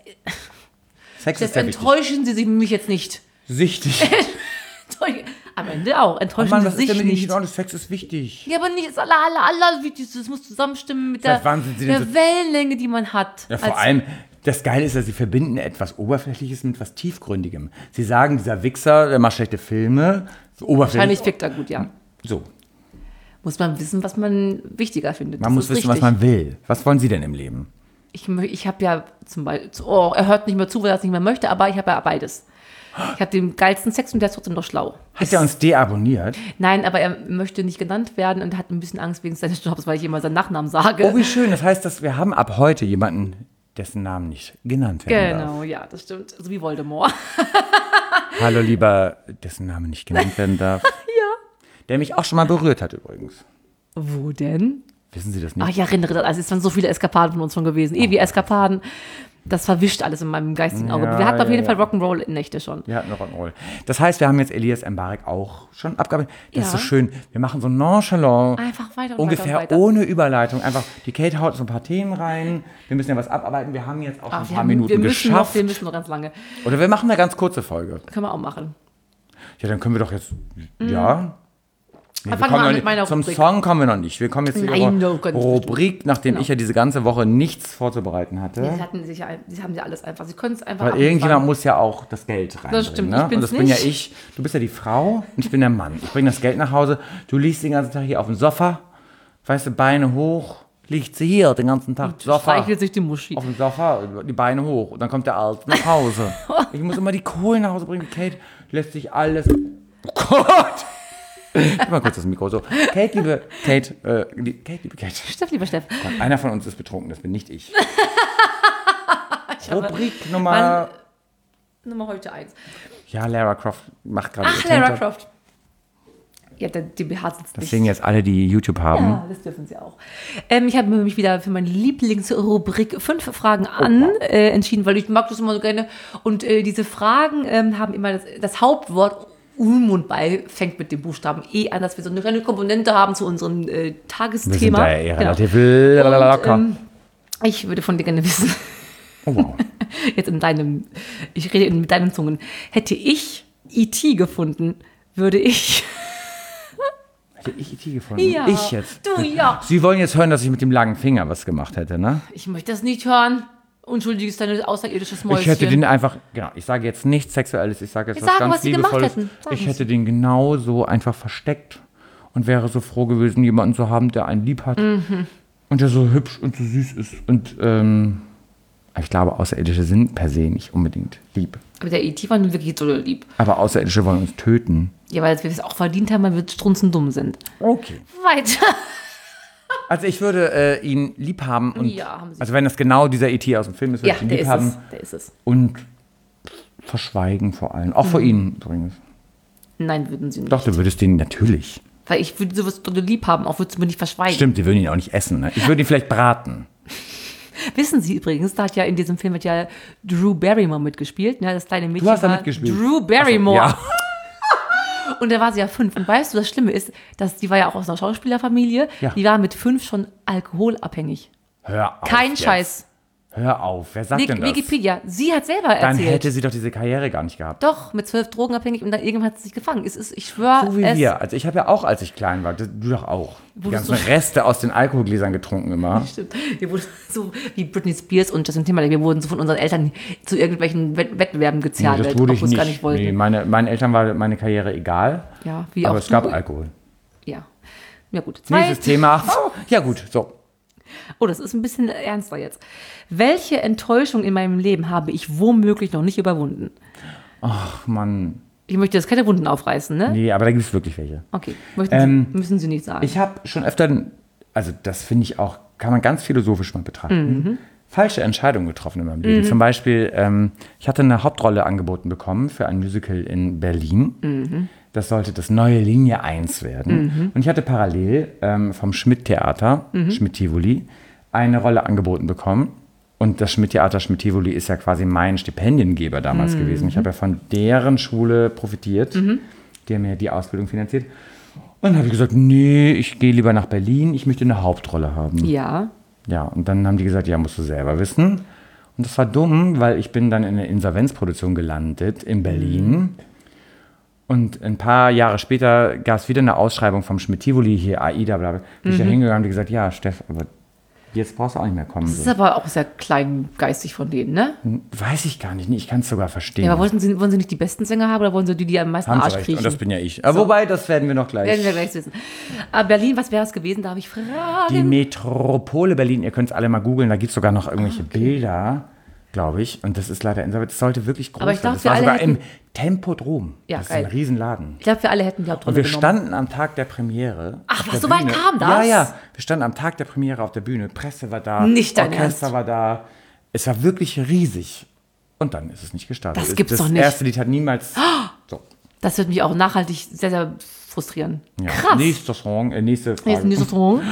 Sex das ist sehr wichtig. enttäuschen Sie sich mich jetzt nicht. Süchtig. Am Ende auch. Oh Enttäuschen Mann, Sie was ist sich denn mit Ihnen nicht. nicht in Ordnung? Sex ist wichtig. Ja, aber nicht das aller, aller, aller Wichtigste. Es muss zusammenstimmen mit der, Seit wann sind Sie denn der so- Wellenlänge, die man hat. Ja, vor Als- allem, das Geile ist ja, sie verbinden etwas Oberflächliches mit etwas Tiefgründigem. Sie sagen, dieser Wichser, der macht schlechte Filme. So Wahrscheinlich oberflächlich. fickt er gut, ja. So, Muss man wissen, was man wichtiger findet. man Das muss ist wissen, richtig. was man will. Was wollen Sie denn im Leben? Ich, mö- ich habe ja zum Beispiel, oh, er hört nicht mehr zu, weil er es nicht mehr möchte, aber ich habe ja beides. Ich habe den geilsten Sex und der ist trotzdem noch schlau. Hat er uns deabonniert? Nein, aber er möchte nicht genannt werden und hat ein bisschen Angst wegen seines Jobs, weil ich immer seinen Nachnamen sage. Oh, wie schön. Das heißt, dass wir haben ab heute jemanden, dessen Namen nicht genannt werden darf. Genau, ja, das stimmt. So wie Voldemort. Hallo, lieber, dessen Name nicht genannt werden darf. Ja. Der mich auch schon mal berührt hat übrigens. Wo denn? Wissen Sie das Ach, nicht? ich erinnere das. Also es waren so viele Eskapaden von uns schon gewesen. Ewige Eskapaden. Das verwischt alles in meinem geistigen Auge. Ja, Wir hatten auf ja, jeden ja. Fall Rock'n'Roll-Nächte schon. Wir hatten Rock'n'Roll. Das heißt, wir haben jetzt Elias Mbarek auch schon abgearbeitet. Das ist so Ja. schön. Wir machen so nonchalant, Einfach weiter und ungefähr weiter und weiter. ohne Überleitung. Einfach, die Kate haut so ein paar Themen rein. Wir müssen ja was abarbeiten. Wir haben jetzt auch schon Ach, ein wir, paar haben, Minuten wir, müssen noch, geschafft. wir müssen noch ganz lange. Oder wir machen eine ganz kurze Folge. Können wir auch machen. Ja, dann können wir doch jetzt, ja. Nee, wir Fangen wir kommen an noch mit nicht, meiner zum Rubrik. Song kommen wir noch nicht. Wir kommen jetzt zu Nein, ihrer no, ganz Rubrik, nachdem Genau. ich ja diese ganze Woche nichts vorzubereiten hatte. Sie hatten sich ja, sie haben ja alles einfach. Sie können es einfach Weil abfangen. irgendjemand muss ja auch das Geld reinbringen. Das stimmt, ne? ich Und bin's das bin ja nicht. ich. Du bist ja die Frau und ich bin der Mann. Ich bringe das Geld nach Hause. Du liegst den ganzen Tag hier auf dem Sofa, weißt du, Beine hoch, liegt sie hier den ganzen Tag. Sofa, Streichelt sich die Muschi. auf dem Sofa, die Beine hoch. Und dann kommt der Alte nach Hause. Ich muss immer die Kohlen nach Hause bringen. Kate lässt sich alles... Oh Gott! Gib mal kurz das Mikro. So, Kate, liebe Kate, äh, die, Kate, liebe Kate. Steff, lieber Steff. Einer von uns ist betrunken, das bin nicht ich. Ich habe- Rubrik Nummer... Nummer heute eins. Ja, Lara Croft macht gerade Ach, ihr Lara Tanktop. Croft. Ja, der D B H sitzt Das nicht. sehen jetzt alle, die YouTube haben. Ja, das dürfen sie auch. Ähm, ich habe mich wieder für meine Lieblingsrubrik fünf Fragen an äh, entschieden, weil ich mag das immer so gerne. Und äh, diese Fragen ähm, haben immer das, das Hauptwort Um und bei fängt mit dem Buchstaben E an, dass wir so eine kleine Komponente haben zu unserem äh, Tagesthema. Wir sind da ja Genau. relativ Und, locker. ähm, ich würde von dir gerne wissen, Oh wow. jetzt in deinem, ich rede mit deinen Zungen, hätte ich E T gefunden, würde ich... Hätte ich E T gefunden? Ja, ich jetzt? du, ja. Sie wollen jetzt hören, dass ich mit dem langen Finger was gemacht hätte, ne? Ich möchte das nicht hören. Unschuldiges, dein außerirdisches Mäuschen. Ich hätte den einfach, genau, ich sage jetzt nichts Sexuelles, ich sage jetzt Ich was sage, ganz was Sie gemacht Liebevolles. hätten. Sagen Ich Sie. hätte den genau so einfach versteckt und wäre so froh gewesen, jemanden zu haben, der einen lieb hat Mhm. und der so hübsch und so süß ist. Und ähm, ich glaube, Außerirdische sind per se nicht unbedingt lieb. Aber der E T war nun wirklich so lieb. Aber Außerirdische wollen uns töten. Ja, weil wir es auch verdient haben, weil wir strunzendumm sind. Okay. Weiter. Also ich würde äh, ihn lieb haben. Und, Ja, haben Sie. also wenn das genau dieser E T aus dem Film ist, würde Ja, ich ihn der lieb ist haben. es. Der ist es. Und verschweigen vor allem. Auch vor Mhm. Ihnen übrigens. Nein, würden Sie nicht. Doch, du würdest den natürlich. Weil ich würde sowas dolle lieb haben, auch würdest du mir nicht verschweigen. Stimmt, Sie würden ihn auch nicht essen. Ne? Ich würde ihn vielleicht braten. Wissen Sie übrigens, da hat ja in diesem Film hat ja Drew Barrymore mitgespielt, ne, das kleine Mädchen. Du hast da war mitgespielt. Drew Barrymore. Ach so, ja. Und da war sie ja fünf. Und weißt du, das Schlimme ist, dass die war ja auch aus einer Schauspielerfamilie. Ja. Die war mit fünf schon alkoholabhängig. Hör auf. Kein jetzt. Scheiß. Hör auf. Wer sagt Wik- denn das? Wikipedia. Sie hat selber Dann erzählt. hätte sie doch diese Karriere gar nicht gehabt. Doch, mit zwölf drogenabhängig und dann irgendwann hat sie sich gefangen. Es ist, ich schwöre, So wie es wir. Also ich habe ja auch, als ich klein war, das- du doch auch, die Wurdest ganzen du- Reste aus den Alkoholgläsern getrunken immer. Stimmt. Wir wurden so wie Britney Spears und Justin Timberlake, wir wurden so von unseren Eltern zu irgendwelchen Wett- Wettbewerben Nee, gezerrt, das wurde ich obwohl wir es nicht. gar nicht wollten. Nee, meine, meinen Eltern war meine Karriere egal, Ja, wie aber auch es du. gab Alkohol. Ja. Ja gut. Zwei. Nächstes Thema. Oh, ja gut, so. Oh, das ist ein bisschen ernster jetzt. Welche Enttäuschung in meinem Leben habe ich womöglich noch nicht überwunden? Ach Mann. Ich möchte jetzt keine Wunden aufreißen, ne? Nee, aber da gibt es wirklich welche. Okay. Möchten Ähm, Sie, müssen Sie nicht sagen. Ich habe schon öfter, also das finde ich auch, kann man ganz philosophisch mal betrachten, falsche Entscheidungen getroffen in meinem Leben. Zum Beispiel, ähm, ich hatte eine Hauptrolle angeboten bekommen für ein Musical in Berlin. Das sollte das neue Linie eins werden. Und ich hatte parallel ähm, vom Schmidt-Theater, Schmidt-Tivoli, eine Rolle angeboten bekommen. Und das Schmidt-Theater, Schmidt-Tivoli ist ja quasi mein Stipendiengeber damals gewesen. Ich habe ja von deren Schule profitiert, die haben mir die Ausbildung finanziert. Und dann habe ich gesagt, nee, ich gehe lieber nach Berlin, ich möchte eine Hauptrolle haben. ja. Ja, und dann haben die gesagt, ja, musst du selber wissen. Und das war dumm, weil ich bin dann in eine Insolvenzproduktion gelandet in Berlin. Und ein paar Jahre später gab es wieder eine Ausschreibung vom Schmidt-Tivoli, hier AIDA, bla bla. Bin ich da hingegangen und die gesagt, ja, Steff, aber jetzt brauchst du auch nicht mehr kommen. Das ist So. aber auch sehr kleingeistig von denen, ne? Weiß ich gar nicht, nee, ich kann es sogar verstehen. Ja, aber wollten Sie, wollen Sie nicht die besten Sänger haben oder wollen Sie die, die am meisten Haben Sie Arsch recht, kriechen? und das bin ja ich. Aber wobei, das werden wir noch gleich. Werden wir gleich wissen. Aber Berlin, was wäre es gewesen? Darf ich Die fragen? Metropole Berlin, ihr könnt es alle mal googeln, da gibt es sogar noch irgendwelche Bilder, glaube ich. Und das ist leider insolvent. Das sollte wirklich groß Aber ich sein. dachte, Das war wir sogar alle im hätten- Tempodrom. Ja, das geil. ist ein Riesenladen. Ich glaube, wir alle hätten die Hauptrolle Und wir genommen. standen am Tag der Premiere. Ach, auf was, der so weit Bühne. kam das? Ja, ja. Wir standen am Tag der Premiere auf der Bühne. Presse war da. Nicht dein Orchester Ernst? war da. Es war wirklich riesig. Und dann ist es nicht gestartet. Das gibt's das doch nicht. Das erste Lied hat niemals. So. Das wird mich auch nachhaltig sehr, sehr frustrieren. Ja. Krass. Nächster Song, äh, nächste Frage. Nächste, nächste Song.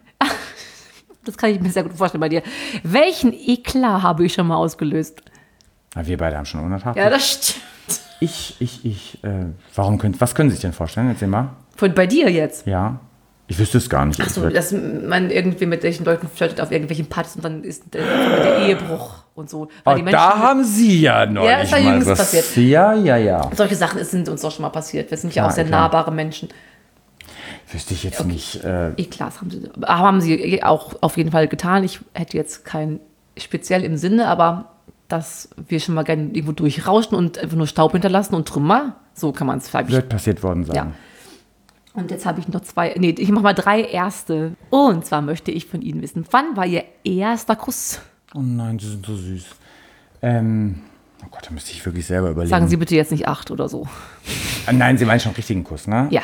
Das kann ich mir sehr gut vorstellen bei dir. Welchen Eklat habe ich schon mal ausgelöst? Na, wir beide haben schon hundert. Ja, das stimmt. Ich, ich, ich. Äh, warum könnt, was können Sie sich denn vorstellen? Erzähl mal. Von bei dir jetzt. Ja. Ich wüsste es gar nicht. Ach so, dass man irgendwie mit welchen Leuten flirtet auf irgendwelchen Partys und dann ist der, der Ehebruch und so. Weil Oh, die Menschen, da haben Sie ja neulich Ja, ist ja mal jüngst was. passiert. Ja, ja, ja. solche Sachen sind uns auch schon mal passiert. Wir sind ja Klar, auch sehr klar. nahbare Menschen. Wüsste ich jetzt nicht. Äh, Eklats haben sie, aber haben sie auch auf jeden Fall getan. Ich hätte jetzt kein speziell im Sinne, aber dass wir schon mal gerne irgendwo durchrauschen und einfach nur Staub hinterlassen und Trümmer, so kann man es vielleicht. wird passiert worden sein. Ja. Und jetzt habe ich noch zwei, nee, ich mache mal drei erste. Und zwar möchte ich von Ihnen wissen, wann war Ihr erster Kuss? Oh nein, Sie sind so süß. Ähm, oh Gott, da müsste ich wirklich selber überlegen. Sagen Sie bitte jetzt nicht acht oder so. Ah, nein, Sie meinen schon richtigen Kuss, ne? Ja.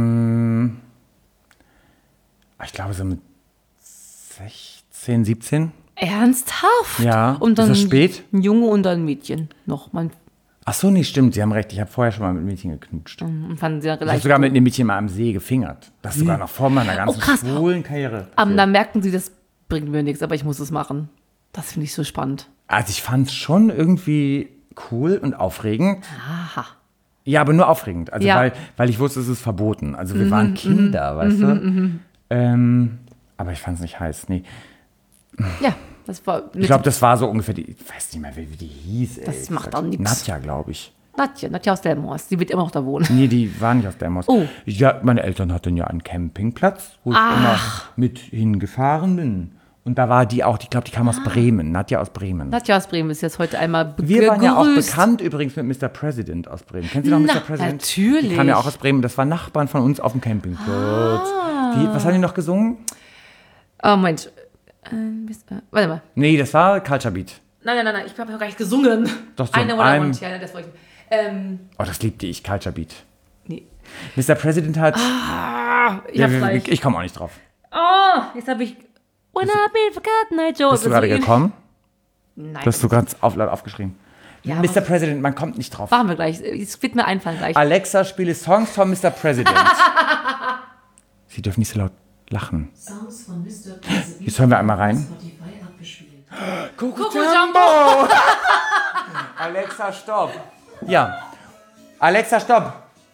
Ich glaube so mit sechzehn, siebzehn. Ernsthaft? Ja. Und dann Ist das spät? ein Junge und dann ein Mädchen. Noch. Man, Ach so, nee, stimmt. Sie haben recht. Ich habe vorher schon mal mit Mädchen geknutscht. und fanden sie ja Ich habe gleich. sogar mit einem Mädchen mal am See gefingert. Das sogar noch vor meiner ganzen Oh, krass. schwulen Karriere. Aber dann merkten sie, das bringt mir nichts, aber ich muss es machen. Das finde ich so spannend. Also ich fand es schon irgendwie cool und aufregend. Aha. Ja, aber nur aufregend. Also Ja. weil, weil ich wusste, es ist verboten. Also wir waren Kinder, weißt du? Ähm, aber ich fand es nicht heiß. Nee. Ja. Das war Ich glaube, das war so ungefähr die, ich weiß nicht mehr, wie, wie die hieß. Ey. Das macht Ich auch sag, nix. Nadja, glaube ich. Nadja, Nadja aus Delmhorst. Die wird immer noch da wohnen. Nee, die war nicht aus Delmhorst. Oh. Ja, meine Eltern hatten ja einen Campingplatz, wo ich Ach. immer mit hingefahren bin. Und da war die auch, ich glaube, die kam aus Bremen. Nadja aus Bremen. Nadja aus Bremen ist jetzt heute einmal be- Wir waren ja auch gegrüßt. bekannt übrigens mit Mister President aus Bremen. Kennen Sie noch Na, Mister President? natürlich. Die kam ja auch aus Bremen. Das waren Nachbarn von uns auf dem Campingplatz. Ah. Die, was haben die noch gesungen? Oh, Mensch. Äh, Mist, äh, warte mal. Nee, das war Culture Beat. Nein, nein, nein, nein, ich habe noch gar nicht gesungen. Doch, so Eine in oder einem- und, ja, das wollte ich. Ähm, Oh, das liebte ich, Culture Beat. nee. Mister President hat... Ah, ich ja, hab's wir- gleich. ich komme auch nicht drauf. Oh, jetzt habe ich. When I've been forgotten, I Joe. Bist du gerade gekommen? Nein. Das hast du ganz auf, laut aufgeschrieben. Ja, Mister aber- President, man kommt nicht drauf. Machen wir gleich. Es wird mir einfallen gleich. Alexa, spiele Songs von Mister President. Sie dürfen nicht so laut lachen. Sounds von Mister President. Jetzt hören wir einmal rein. Spotify abgespielt. Coco Jumbo. Alexa, stopp. Ja. Alexa, stopp.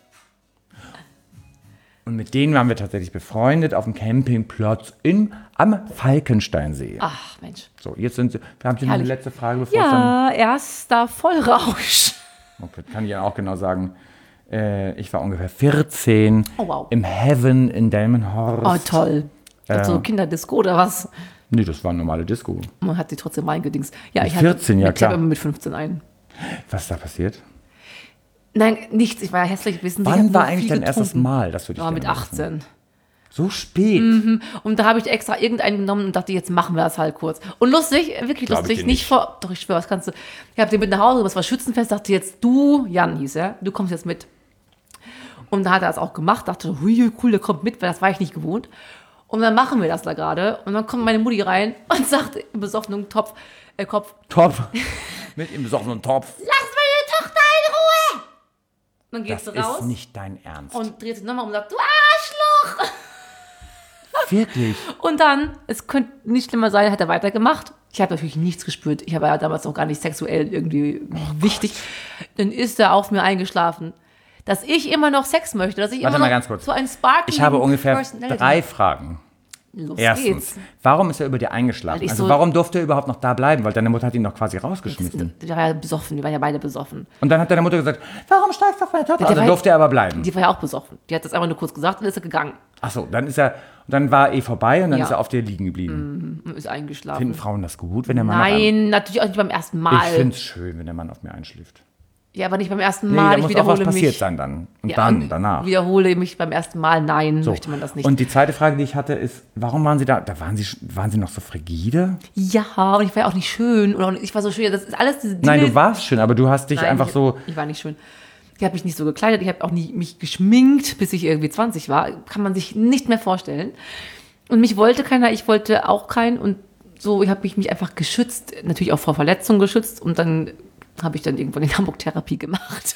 Und mit denen waren wir tatsächlich befreundet auf dem Campingplatz in, am Falkensteinsee. Ach, Mensch. So, jetzt sind Sie, wir haben Sie noch eine Herrlich. letzte Frage, bevor es dann... Ja, erster Vollrausch. Okay, kann ich Ihnen auch genau sagen. Äh, ich war ungefähr vierzehn Oh, wow. im Heaven in Delmenhorst. Oh, toll. Äh. So Kinderdisco oder was? Nee, das war eine normale Disco. Man hat die trotzdem reingedingst. Ja, Mit ich hatte- vierzehn, ja, mit, klar. Ich habe immer mit fünfzehn ein. Was ist da passiert? Nein, nichts. Ich war ja hässlich. Wissen Sie, ich Wann hab war nur eigentlich viel dein erstes getrunken. Mal, dass du dich Ja, mit gerne wissen? achtzehn. So spät? Und da habe ich extra irgendeinen genommen und dachte, jetzt machen wir das halt kurz. Und lustig, wirklich Glaub ich lustig, dir nicht nicht. vor, doch ich schwöre, was kannst du. Ich habe den mit nach Hause, das war Schützenfest, dachte jetzt, du, Jan hieß er, du kommst jetzt mit. Und da hat er das auch gemacht, dachte, hui, cool, der kommt mit, weil das war ich nicht gewohnt. Und dann machen wir das da gerade und dann kommt meine Mutti rein und sagt im besoffenen Topf, äh, Kopf, Top. Mit im besoffenen Topf. lass meine Tochter in Ruhe! Und dann geht Das sie raus ist nicht dein Ernst. und dreht sich nochmal um und sagt, du Arschloch! Wirklich? Und dann, es könnte nicht schlimmer sein, hat er weitergemacht. Ich habe natürlich nichts gespürt. Ich habe ja damals auch gar nicht sexuell irgendwie wichtig. Dann ist er auf mir eingeschlafen. Dass ich immer noch Sex möchte, dass ich Warte immer mal noch ganz kurz. so ein sparkling Ich habe ungefähr Personality drei habe. Fragen. Los Erstens, geht's. warum ist er über dir eingeschlafen? Weil ich Also so- warum durfte er überhaupt noch da bleiben? Weil deine Mutter hat ihn doch quasi rausgeschmissen. Die war ja besoffen, die waren ja beide besoffen. Und dann hat deine Mutter gesagt, warum steigst du auf meine Tochter? Der Also war- durfte er aber bleiben. Die war ja auch besoffen. Die hat das einfach nur kurz gesagt und ist er gegangen Achso, dann ist er, dann war eh vorbei und dann Ja. ist er auf dir liegen geblieben. und ist eingeschlafen. Finden Frauen das gut, wenn der Mann auf Nein, natürlich auch nicht beim ersten einem, Ich Mal. finde es schön, wenn der Mann auf mir einschläft. Ja, aber nicht beim ersten Nee, Mal. da ich muss auch wiederhole was passiert mich. sein dann. Und Ja, dann, und danach. wiederhole mich beim ersten Mal. Nein, So. möchte man das nicht. Und die zweite Frage, die ich hatte, ist, warum waren Sie da? Da waren Sie, waren Sie noch so frigide? Ja, und ich war ja auch nicht schön. Oder auch nicht, ich war so schön. Das ist alles diese Dinge. Nein, du warst schön, aber du hast dich Nein, einfach ich, so. Ich war nicht schön. Ich habe mich nicht so gekleidet. Ich habe auch nie mich geschminkt, bis ich irgendwie zwanzig war. Kann man sich nicht mehr vorstellen. Und mich wollte keiner, ich wollte auch keinen. Und so, ich habe mich, mich einfach geschützt. Natürlich auch vor Verletzungen geschützt. Und dann habe ich dann irgendwann in Hamburg Therapie gemacht.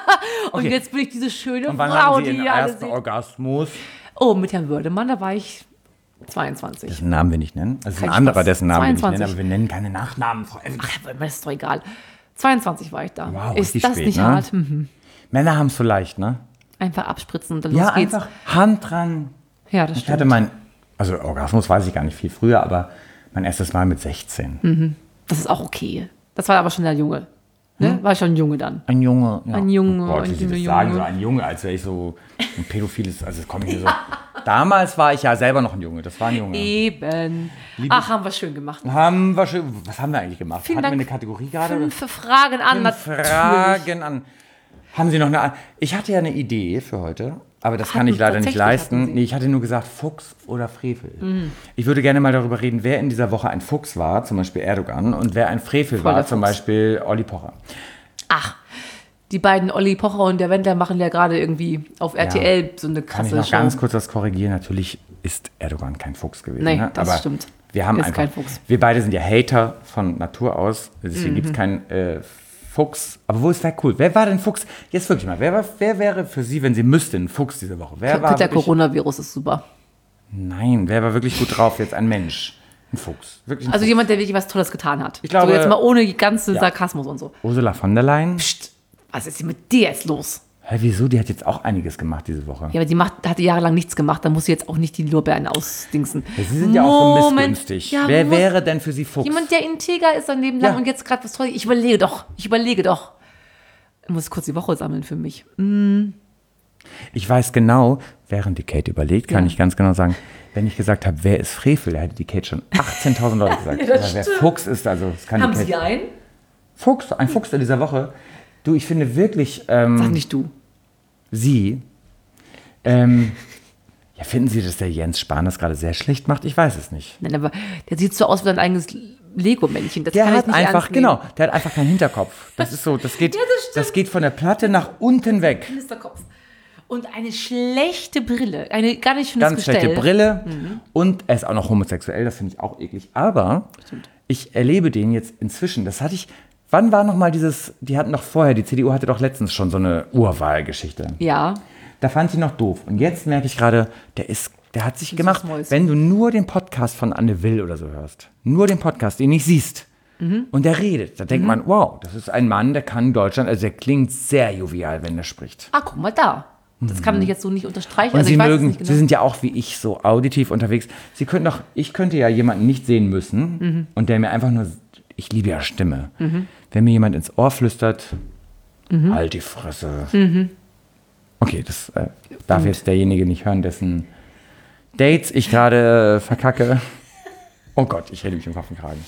Und Okay. jetzt bin ich diese schöne Und wann Frau, hatten Sie die Ihren ihr alle ersten seht. Orgasmus? Oh, mit Herrn Wördemann, da war ich zweiundzwanzig. Dessen Namen wir nicht nennen. Also Kein ein anderer, Spaß. dessen Namen wir nicht zweiundzwanzig. nennen, aber wir nennen keine Nachnamen. Frau Elf. Ach, Herr Wördemann, das ist doch egal. zweiundzwanzig war ich da. Wow, ist richtig das spät, nicht ne? hart? Mhm. Männer haben es so leicht, ne? Einfach abspritzen und dann Ja, los geht's. einfach Hand dran. Ja, das Ich hatte stimmt. mein, also Orgasmus weiß ich gar nicht viel früher, aber mein erstes Mal mit sechzehn. Das ist auch okay. Das war aber schon der Junge. Ne? War schon ein Junge dann. Ein Junge. Ja. Ein Junge, Oh Gott, ein wie Sie das Junge, sagen, Junge. so ein Junge, als wäre ich so ein pädophiles, also es kommt mir so. Damals war ich ja selber noch ein Junge, das war ein Junge. Eben. Ach, haben wir schön gemacht. Haben wir schon, was haben wir eigentlich gemacht? Vielen Hatten Dank. wir eine Kategorie gerade? oder? Fünf Fragen an. Fünf natürlich. Fragen an. Haben Sie noch eine? Ich hatte ja eine Idee für heute, aber das kann Hatten- ich leider nicht tatsächlich leisten. hatten Sie. Nee, ich hatte nur gesagt Fuchs oder Frevel. Ich würde gerne mal darüber reden, wer in dieser Woche ein Fuchs war, zum Beispiel Erdogan, und wer ein Frevel Voll war, der zum Fuchs. Beispiel Olli Pocher. Ach, die beiden Olli Pocher und der Wendler machen ja gerade irgendwie auf R T L so eine Kann ich krasse noch Show. ganz kurz was korrigieren? Natürlich ist Erdogan kein Fuchs gewesen. Nee, ne? das aber stimmt. Wir haben Ist einfach, kein Fuchs. wir beide sind ja Hater von Natur aus, deswegen Mhm. gibt es keinen äh, Fuchs. Aber wo ist wer cool? Wer war denn Fuchs? Jetzt wirklich mal, wer, war, wer wäre für Sie, wenn Sie müssten, ein Fuchs diese Woche? Wer war Der wirklich, Coronavirus ist super. Nein, wer war wirklich gut drauf? Jetzt ein Mensch. Ein Fuchs. Wirklich ein Also Fuchs. jemand, der wirklich was Tolles getan hat. Ich glaube- so jetzt mal ohne die ganze Ja. Sarkasmus und so. Ursula von der Leyen? Psst, was ist denn mit dir jetzt los? Hä, wieso? Die hat jetzt auch einiges gemacht diese Woche. Ja, aber die macht, hatte jahrelang nichts gemacht, da muss sie jetzt auch nicht die Lorbeeren ausdingsen. Ja, sie sind ja auch so Moment. missgünstig. Ja, Wer muss- wäre denn für sie Fuchs? Jemand, der integer ist sein Leben lang Ja. und jetzt gerade was Tolles. Ich überlege doch, ich überlege doch. Ich muss kurz die Woche sammeln für mich. Ich weiß genau, während die Kate überlegt, kann Ja. ich ganz genau sagen, wenn ich gesagt habe, wer ist Frevel, da hätte die Kate schon achtzehntausend Leute gesagt. Ja, das Aber wer stimmt. Fuchs ist, also das kann Haben die Kate. Sie einen? Fuchs, ein Fuchs in dieser Woche. Du, ich finde wirklich, ähm, Sag nicht du. sie, ähm, ja, finden Sie, dass der Jens Spahn das gerade sehr schlecht macht? Ich weiß es nicht. Nein, aber der sieht so aus wie sein eigenes Lego-Männchen. Das Der kann ich hat nicht einfach, ernst nehmen. genau, der hat einfach keinen Hinterkopf. Das ist so, das geht, Ja, das stimmt. das geht von der Platte nach unten weg. Ministerkopf. Und eine schlechte Brille. Eine gar nicht schönes Ganz Gestell. schlechte Brille und er ist auch noch homosexuell, das finde ich auch eklig. Aber ich erlebe den jetzt inzwischen, das hatte ich, wann war noch mal dieses, die hatten doch vorher, die C D U hatte doch letztens schon so eine Urwahlgeschichte. Ja. Da fand ich ihn noch doof. Und jetzt merke ich gerade, der ist, der hat sich gemacht, was Neues. wenn du nur den Podcast von Anne Will oder so hörst, nur den Podcast, den nicht siehst, und der redet, da denkt man, wow, das ist ein Mann, der kann Deutschland, also der klingt sehr jovial, wenn er spricht. Ah, guck mal da. Das kann man jetzt so nicht unterstreichen. Und Also Sie ich weiß es mögen, nicht genau. Sie sind ja auch wie ich so auditiv unterwegs. Sie können doch, ich könnte ja jemanden nicht sehen müssen Mhm. und der mir einfach nur, ich liebe ja Stimme. Wenn mir jemand ins Ohr flüstert, Mhm. halt die Fresse. Okay, das äh, darf jetzt derjenige nicht hören, dessen Dates ich gerade äh, verkacke. Oh Gott, ich rede mich im Waffenkragen.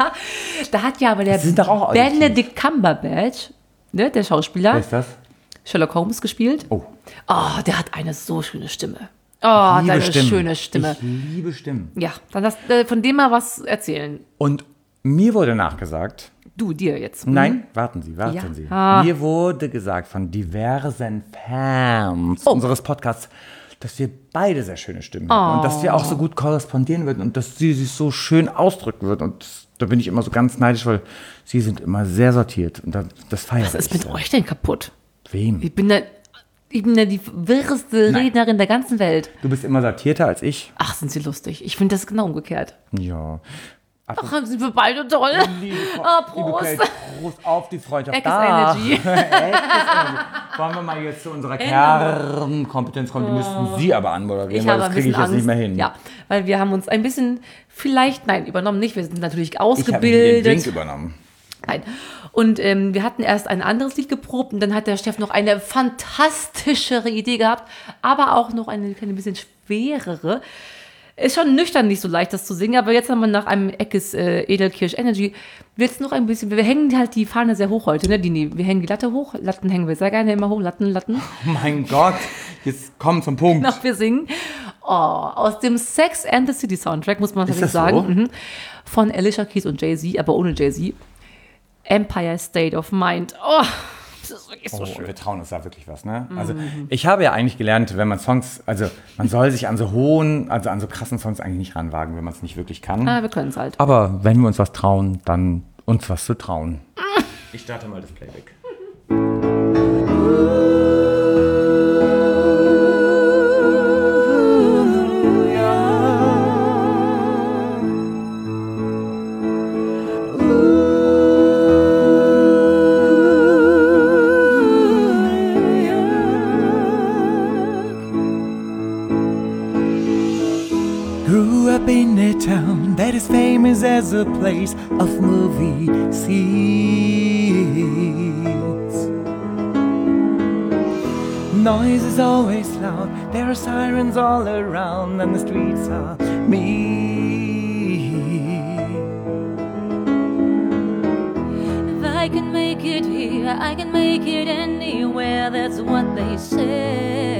Da hat ja aber der Sie sind doch auch auditiv. Benedict Cumberbatch, ne, der Schauspieler, Wer ist das? Sherlock Holmes gespielt. Oh, Oh, der hat eine so schöne Stimme. Oh, hat liebe eine Stimmen. schöne Stimme. Ich liebe Stimmen. Ja, dann lass äh, von dem mal was erzählen. Und mir wurde nachgesagt, Du, dir jetzt. nein, warten Sie, warten Ja. Sie. Ah. Mir wurde gesagt von diversen Fans Oh. unseres Podcasts, dass wir beide sehr schöne Stimmen haben und dass wir auch so gut korrespondieren würden und dass sie sich so schön ausdrücken würden. Und das, da bin ich immer so ganz neidisch, weil sie sind immer sehr sortiert und das, das feiere Was ist ich mit sehr. euch denn kaputt? Wem? Ich bin da, ich bin da die wirreste Nein. Rednerin der ganzen Welt. Du bist immer sortierter als ich. Ach, sind sie lustig. Ich finde das genau umgekehrt. Ja. Ach, sind wir beide toll. Liebe, Ah, liebe Prost. Kate, Prost auf die Freundschaft. Eckes Da. Energy. Eckes Energy. Wollen wir mal jetzt zu unserer Kernkompetenz kommen? Die müssten Sie aber anmoderieren, Ich weil habe das ein kriege bisschen ich jetzt Angst. nicht mehr hin. Ja, weil wir haben uns ein bisschen, vielleicht, nein, übernommen nicht. Wir sind natürlich Ich habe den Drink ausgebildet. übernommen. Nein. Und ähm, wir hatten erst ein anderes Lied geprobt und dann hat der Steff noch eine fantastischere Idee gehabt, aber auch noch eine, eine bisschen schwerere. Ist schon nüchtern nicht so leicht, das zu singen, aber jetzt haben wir nach einem Eckes äh, Edelkirch Energy, wird es noch ein bisschen, wir hängen halt die Fahne sehr hoch heute, ne? Die, wir hängen die Latte hoch, Latten hängen wir sehr gerne immer hoch, Latten, Latten. Oh mein Gott, jetzt komm zum Punkt. Noch wir singen. Oh, aus dem Sex and the City Soundtrack, muss man Ist tatsächlich das so? sagen. Mhm. Von Alicia Keys und Jay-Z, aber ohne Jay-Z. Empire State of Mind. Oh, das ist wirklich so Oh, schön. wir trauen uns da wirklich was, ne? Also ich habe ja eigentlich gelernt, wenn man Songs, also man soll sich an so hohen, also an so krassen Songs eigentlich nicht ranwagen, wenn man es nicht wirklich kann. Ah, wir können es halt. Aber wenn wir uns was trauen, dann uns was zu trauen. Ich starte mal das Playback. Grew up in a town that is famous as a place of movie scenes. Noise is always loud, there are sirens all around, and the streets are mean. If I can make it here, I can make it anywhere, that's what they say.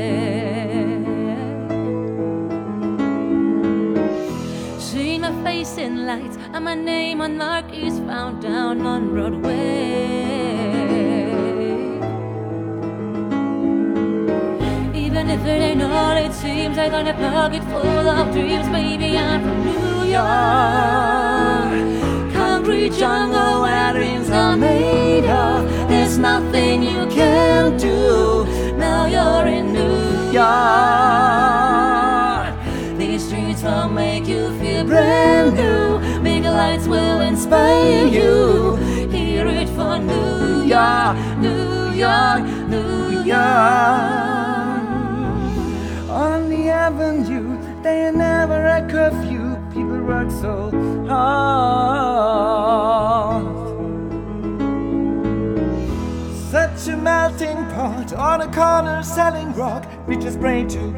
Seen my face in lights and my name on marquees found down on Broadway. Even if it ain't all it seems, I got a pocket full of dreams, baby, I'm from New York. Concrete jungle where dreams are made of. There's nothing you can do. Now you're in New York. These streets will make you feel brand new. Big lights will inspire you. Hear it for New York, New York, New On the avenue, they are never at curfew. People work so hard. Such a melting pot on a corner selling rock. We just pray to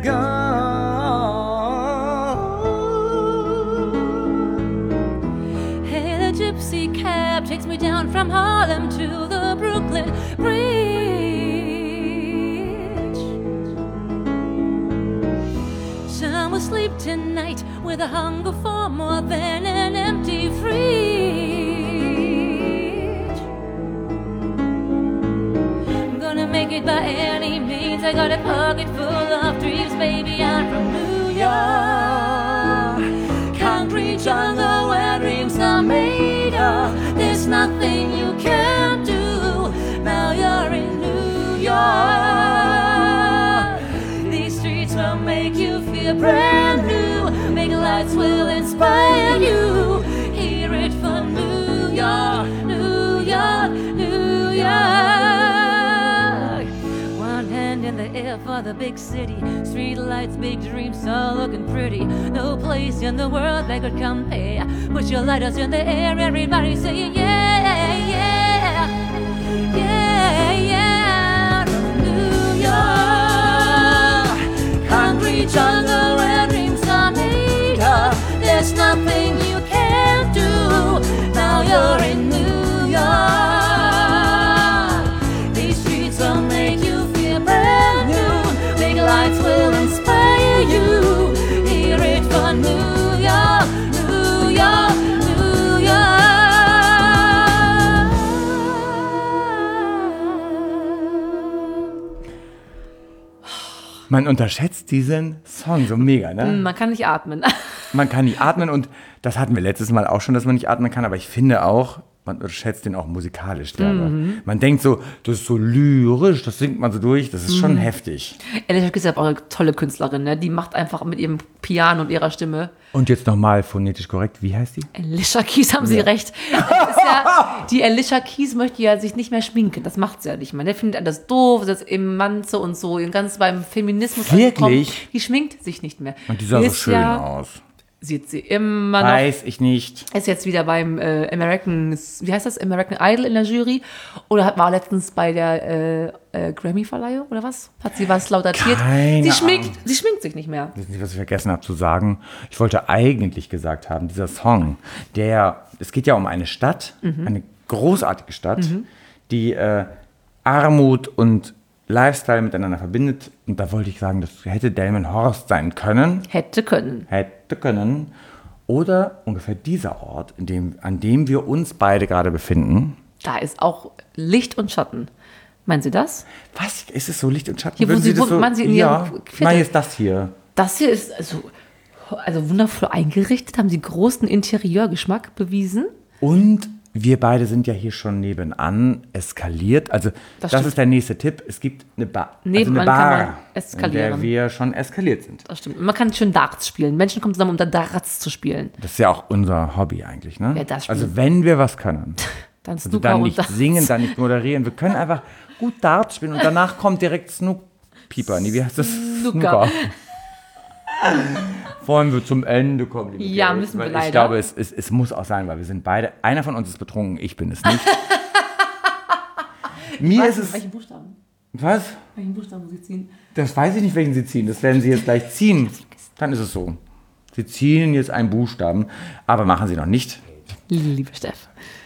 God. Hey, the gypsy cab takes me down from Harlem to the Brooklyn Bridge. Some will sleep tonight with a hunger for more than an empty fridge. I'm gonna make it by any means. I got a pocket full of dreams, baby. I'm from New York, concrete jungle where dreams are made of. There's nothing you can't do. Now you're in New York. These streets will make you feel brand new. Make lights will inspire you. Hear it from New York, New York, New York. One hand in the air for the big city. Street lights, big dreams, all looking pretty. No place in the world that could compare. Put your lighters in the air, everybody saying yeah, yeah, yeah, yeah. New York, concrete jungle where dreams are made of. There's nothing you can't do. Now you're in New York. These streets will make you feel brand new. Big lights will inspire you. Hear it from New York, New York, New York. Man unterschätzt diesen Song so mega, ne? Man kann nicht atmen. Man kann nicht atmen und das hatten wir letztes Mal auch schon, dass man nicht atmen kann, aber ich finde auch, man unterschätzt den auch musikalisch derbe. Mhm. Man denkt so, das ist so lyrisch, das singt man so durch, das ist schon heftig. Alicia Keys ist aber auch eine tolle Künstlerin, ne? Die macht einfach mit ihrem Piano und ihrer Stimme. Und jetzt nochmal phonetisch korrekt, wie heißt die? Alicia Keys, haben Sie recht. Es ist ja, die Alicia Keys möchte ja sich nicht mehr schminken, das macht sie ja nicht mehr. Der findet alles doof, das im Manze und so, ganz beim Feminismus. Wirklich? angekommen. Die schminkt sich nicht mehr. Und die sah Die so ist schön ja, aus. Sieht sie immer noch. Weiß ich nicht. Ist jetzt wieder beim äh, American, wie heißt das, American Idol in der Jury oder hat, war letztens bei der äh, äh, Grammy-Verleihung oder was? Hat sie was laudatiert? Keine sie, schminkt, Ahnung. sie schminkt sich nicht mehr. Das ist nicht, was ich vergessen habe zu sagen. Ich wollte eigentlich gesagt haben, dieser Song, der, es geht ja um eine Stadt, Mhm. eine großartige Stadt, die äh, Armut und Lifestyle miteinander verbindet. Und da wollte ich sagen, das hätte Delmenhorst sein können. Hätte können. Hätte können. Oder ungefähr dieser Ort, in dem, an dem wir uns beide gerade befinden. Da ist auch Licht und Schatten. Meinen Sie das? Was? Ist es so Licht und Schatten? Hier, wo Würden Sie- das wo- meinen Sie in ja, Ihrem Viertel? nein, ist das hier. Das hier ist also, also wundervoll eingerichtet, haben Sie großen Interieurgeschmack bewiesen. Und wir beide sind ja hier schon nebenan eskaliert. Also das, Das stimmt. ist der nächste Tipp. Es gibt eine, ba also Nebenan eine kann Bar, man in eskalieren. der wir schon eskaliert sind. Das stimmt. Und man kann schön Darts spielen. Menschen kommen zusammen, um da Darts zu spielen. Das ist ja auch unser Hobby eigentlich, ne? Ja, das stimmt. Also wenn wir was können, Dann also Snooker dann und nicht Darts. singen, dann nicht moderieren. Wir können einfach gut Darts spielen und danach kommt direkt Snook Pieper. Nee, wie heißt das? Snooker. Wollen wir zum Ende kommen, liebe Ja, Grace? müssen wir Weil leider. Ich glaube, es, es, es muss auch sein, weil wir sind beide, einer von uns ist betrunken, ich bin es nicht. Mir ist es, Welchen Buchstaben? was? Welchen Buchstaben muss ich ziehen? Das weiß ich nicht, welchen Sie ziehen. Das werden Sie jetzt gleich ziehen. Dann ist es so. Sie ziehen jetzt einen Buchstaben, aber machen Sie noch nicht. Liebe Steff.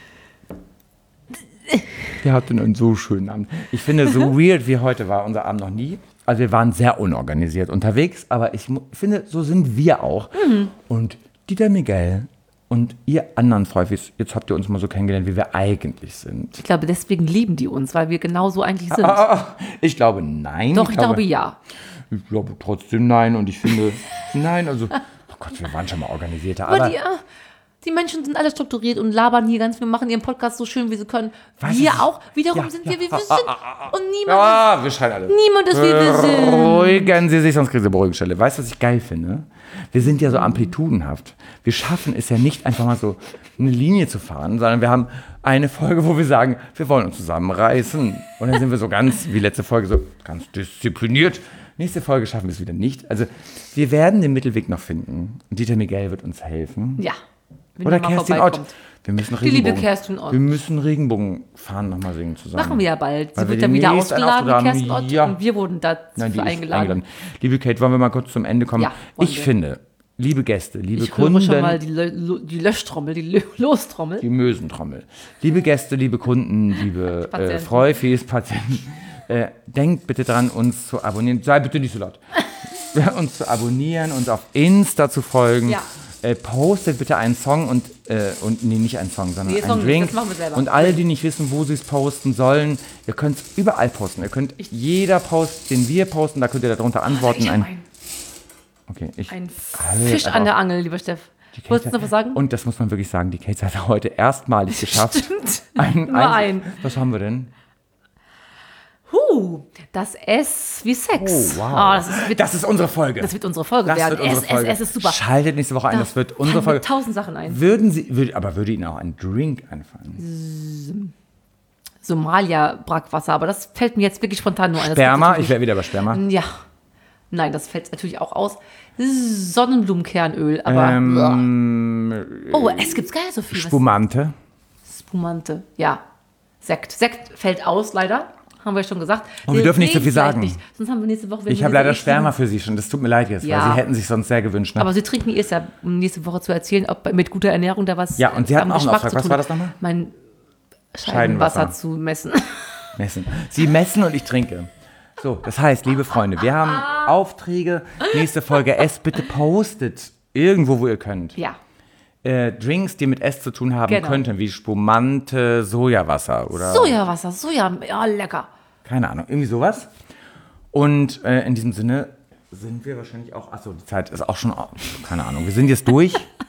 Wir hatten einen so schönen Abend. Ich finde, so weird wie heute war unser Abend noch nie. Also wir waren sehr unorganisiert unterwegs, aber ich mu- finde, so sind wir auch. Und Dieter Miguel und ihr anderen Freufis, jetzt habt ihr uns mal so kennengelernt, wie wir eigentlich sind. Ich glaube, deswegen lieben die uns, weil wir genauso eigentlich sind. Ah, ich glaube, nein. Doch, ich glaube ja. Ich glaube trotzdem nein und ich finde, nein, also, oh Gott, wir waren schon mal organisierter. Aber Aber die, äh, Die Menschen sind alle strukturiert und labern hier ganz viel, machen ihren Podcast so schön, wie sie können. Weißt wir du, auch. Wiederum ja, sind ja. wir, wie wir Ah, sind. ah, ah, ah. Und niemand, Ja, wir schreien alle. niemand ist, wie wir sind. Beruhigen Sie sich, sonst kriegen Sie Beruhigungsstelle. Weißt du, was ich geil finde? Wir sind ja so amplitudenhaft. Wir schaffen es ja nicht einfach mal so eine Linie zu fahren, sondern wir haben eine Folge, wo wir sagen, wir wollen uns zusammenreißen. Und dann sind wir so ganz, wie letzte Folge, so ganz diszipliniert. Nächste Folge schaffen wir es wieder nicht. Also wir werden den Mittelweg noch finden. Und Dieter Miguel wird uns helfen. Ja. Wenn Oder ihr mal Kerstin Ott. vorbeikommt. Wir müssen Die liebe Regenbogen. Kerstin Ott. Wir müssen Regenbogenfahren nochmal singen zusammen. Machen wir ja bald. Weil Sie wir wird dann wieder demnächst einen ausgeladen, Auftritt Kerstin haben. Ott. Ja. Und wir wurden dazu Nein, die ist eingeladen. eingeladen. Liebe Kate, wollen wir mal kurz zum Ende kommen? Ja, wollen ich wir. finde, liebe Gäste, liebe Ich höre Kunden, schon mal die, Lö die Löschtrommel, die Lö Lostrommel. die Mösentrommel. Liebe Gäste, liebe Kunden, liebe äh, Patienten. Freufis, Patienten, äh, denkt bitte dran, uns zu abonnieren. Sei bitte nicht so laut. uns zu abonnieren, uns auf Insta zu folgen. Ja. Äh, postet bitte einen Song und, äh, und nee, nicht einen Song, sondern Nee, einen Song nicht, Drink. das machen wir selber. Und alle, die nicht wissen, wo sie es posten sollen, ihr könnt es überall posten. Ihr könnt jeder Post, den wir posten, da könnt ihr darunter antworten. Ich hab Ein, einen, okay, ich, einen Halt Fisch aber an der auf. Angel, lieber Steff. Die Kate Wolltest du hat- noch was sagen? Und das muss man wirklich sagen, die Kate hat heute erstmalig geschafft. Stimmt. Ein, Nur ein. Was haben wir denn? Huh, das S wie Sex. Oh, wow. Ah, das, ist, wird, Das ist unsere Folge. das wird unsere Folge Das werden. wird unsere S, Folge. S, S ist super. Schaltet nächste Woche ein, das wird unsere fallen mir Folge. tausend Sachen ein. Würden Sie, würd, aber würde Ihnen auch ein Drink einfallen? Somalia Brackwasser, aber das fällt mir jetzt wirklich spontan nur ein. Das Sperma, geht ich natürlich- wäre wieder bei Sperma. Ja. Nein, das fällt natürlich auch aus. Sonnenblumenkernöl, aber. Ähm, oh, es gibt gar nicht so viel. Was- Spumante. Spumante, ja. Sekt. Sekt fällt aus, leider. Haben wir schon gesagt. Oh, wir dürfen nicht so viel vielleicht sagen. Nicht. Sonst haben wir nächste Woche. Ich habe leider Sperma für Sie schon, das tut mir leid jetzt, Ja. weil Sie hätten sich sonst sehr gewünscht. Ne? Aber Sie trinken ihr es ja, um nächste Woche zu erzählen, ob mit guter Ernährung da was Ja, und Sie hatten am auch einen Geschmack Auftrag. zu Was tun war hat. das nochmal? Mein Scheidenwasser. Scheidenwasser zu messen. Messen. Sie messen und ich trinke. So, das heißt, liebe Freunde, wir haben Aufträge. Nächste Folge S, bitte postet irgendwo, wo ihr könnt. Ja. Äh, Drinks, die mit S zu tun haben Genau. könnten, wie Spumante, Sojawasser oder Sojawasser, Soja, ja, lecker. keine Ahnung, irgendwie sowas. Und äh, in diesem Sinne sind wir wahrscheinlich auch, achso, die Zeit ist auch schon, keine Ahnung, wir sind jetzt durch.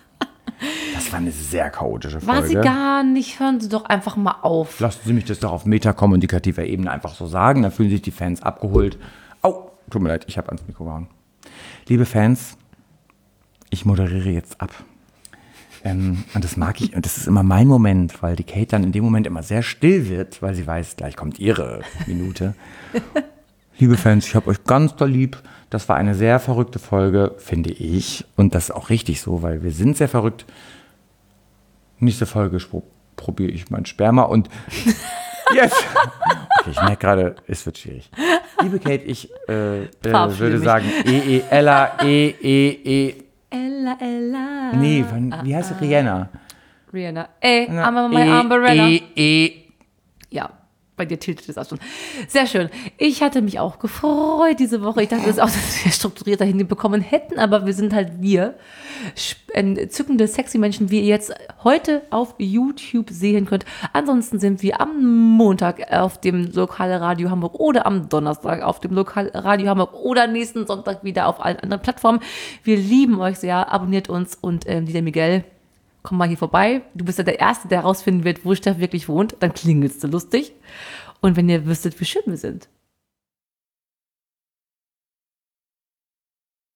Das war eine sehr chaotische Folge. War sie gar nicht, hören Sie doch einfach mal auf. Lassen Sie mich das doch auf metakommunikativer Ebene einfach so sagen, dann fühlen sich die Fans abgeholt. Au, tut mir leid, ich habe ans Mikro gehauen. Liebe Fans, ich moderiere jetzt ab. Ähm, und das mag ich, und das ist immer mein Moment, weil die Kate dann in dem Moment immer sehr still wird, weil sie weiß, gleich kommt ihre Minute. Liebe Fans, ich habe euch ganz doll lieb. Das war eine sehr verrückte Folge, finde ich. Und das ist auch richtig so, weil wir sind sehr verrückt. Nächste Folge spro- probiere ich mein Sperma und yes! Okay, ich merke gerade, es wird schwierig. Liebe Kate, ich äh, äh, Verabschiede würde mich. sagen E E Ella E E E. Ella, Ella. Nee, von, wie heißt sie? Rihanna. Rihanna. Ey, Na, I'm my E, umbrella. E, E. Ja, bei dir tiltet es auch schon. Sehr schön. Ich hatte mich auch gefreut diese Woche. Ich dachte, das ist auch, dass wir strukturierter hinbekommen hätten, aber wir sind halt wir. Sp- Entzückende, sexy Menschen, wie ihr jetzt heute auf YouTube sehen könnt. Ansonsten sind wir am Montag auf dem Lokalradio Hamburg oder am Donnerstag auf dem Lokalradio Hamburg oder nächsten Sonntag wieder auf allen anderen Plattformen. Wir lieben euch sehr. Abonniert uns und ähm, Dieter Miguel, komm mal hier vorbei. Du bist ja der Erste, der herausfinden wird, wo Steff wirklich wohnt. Dann klingelst du lustig. Und wenn ihr wüsstet, wie schön wir sind.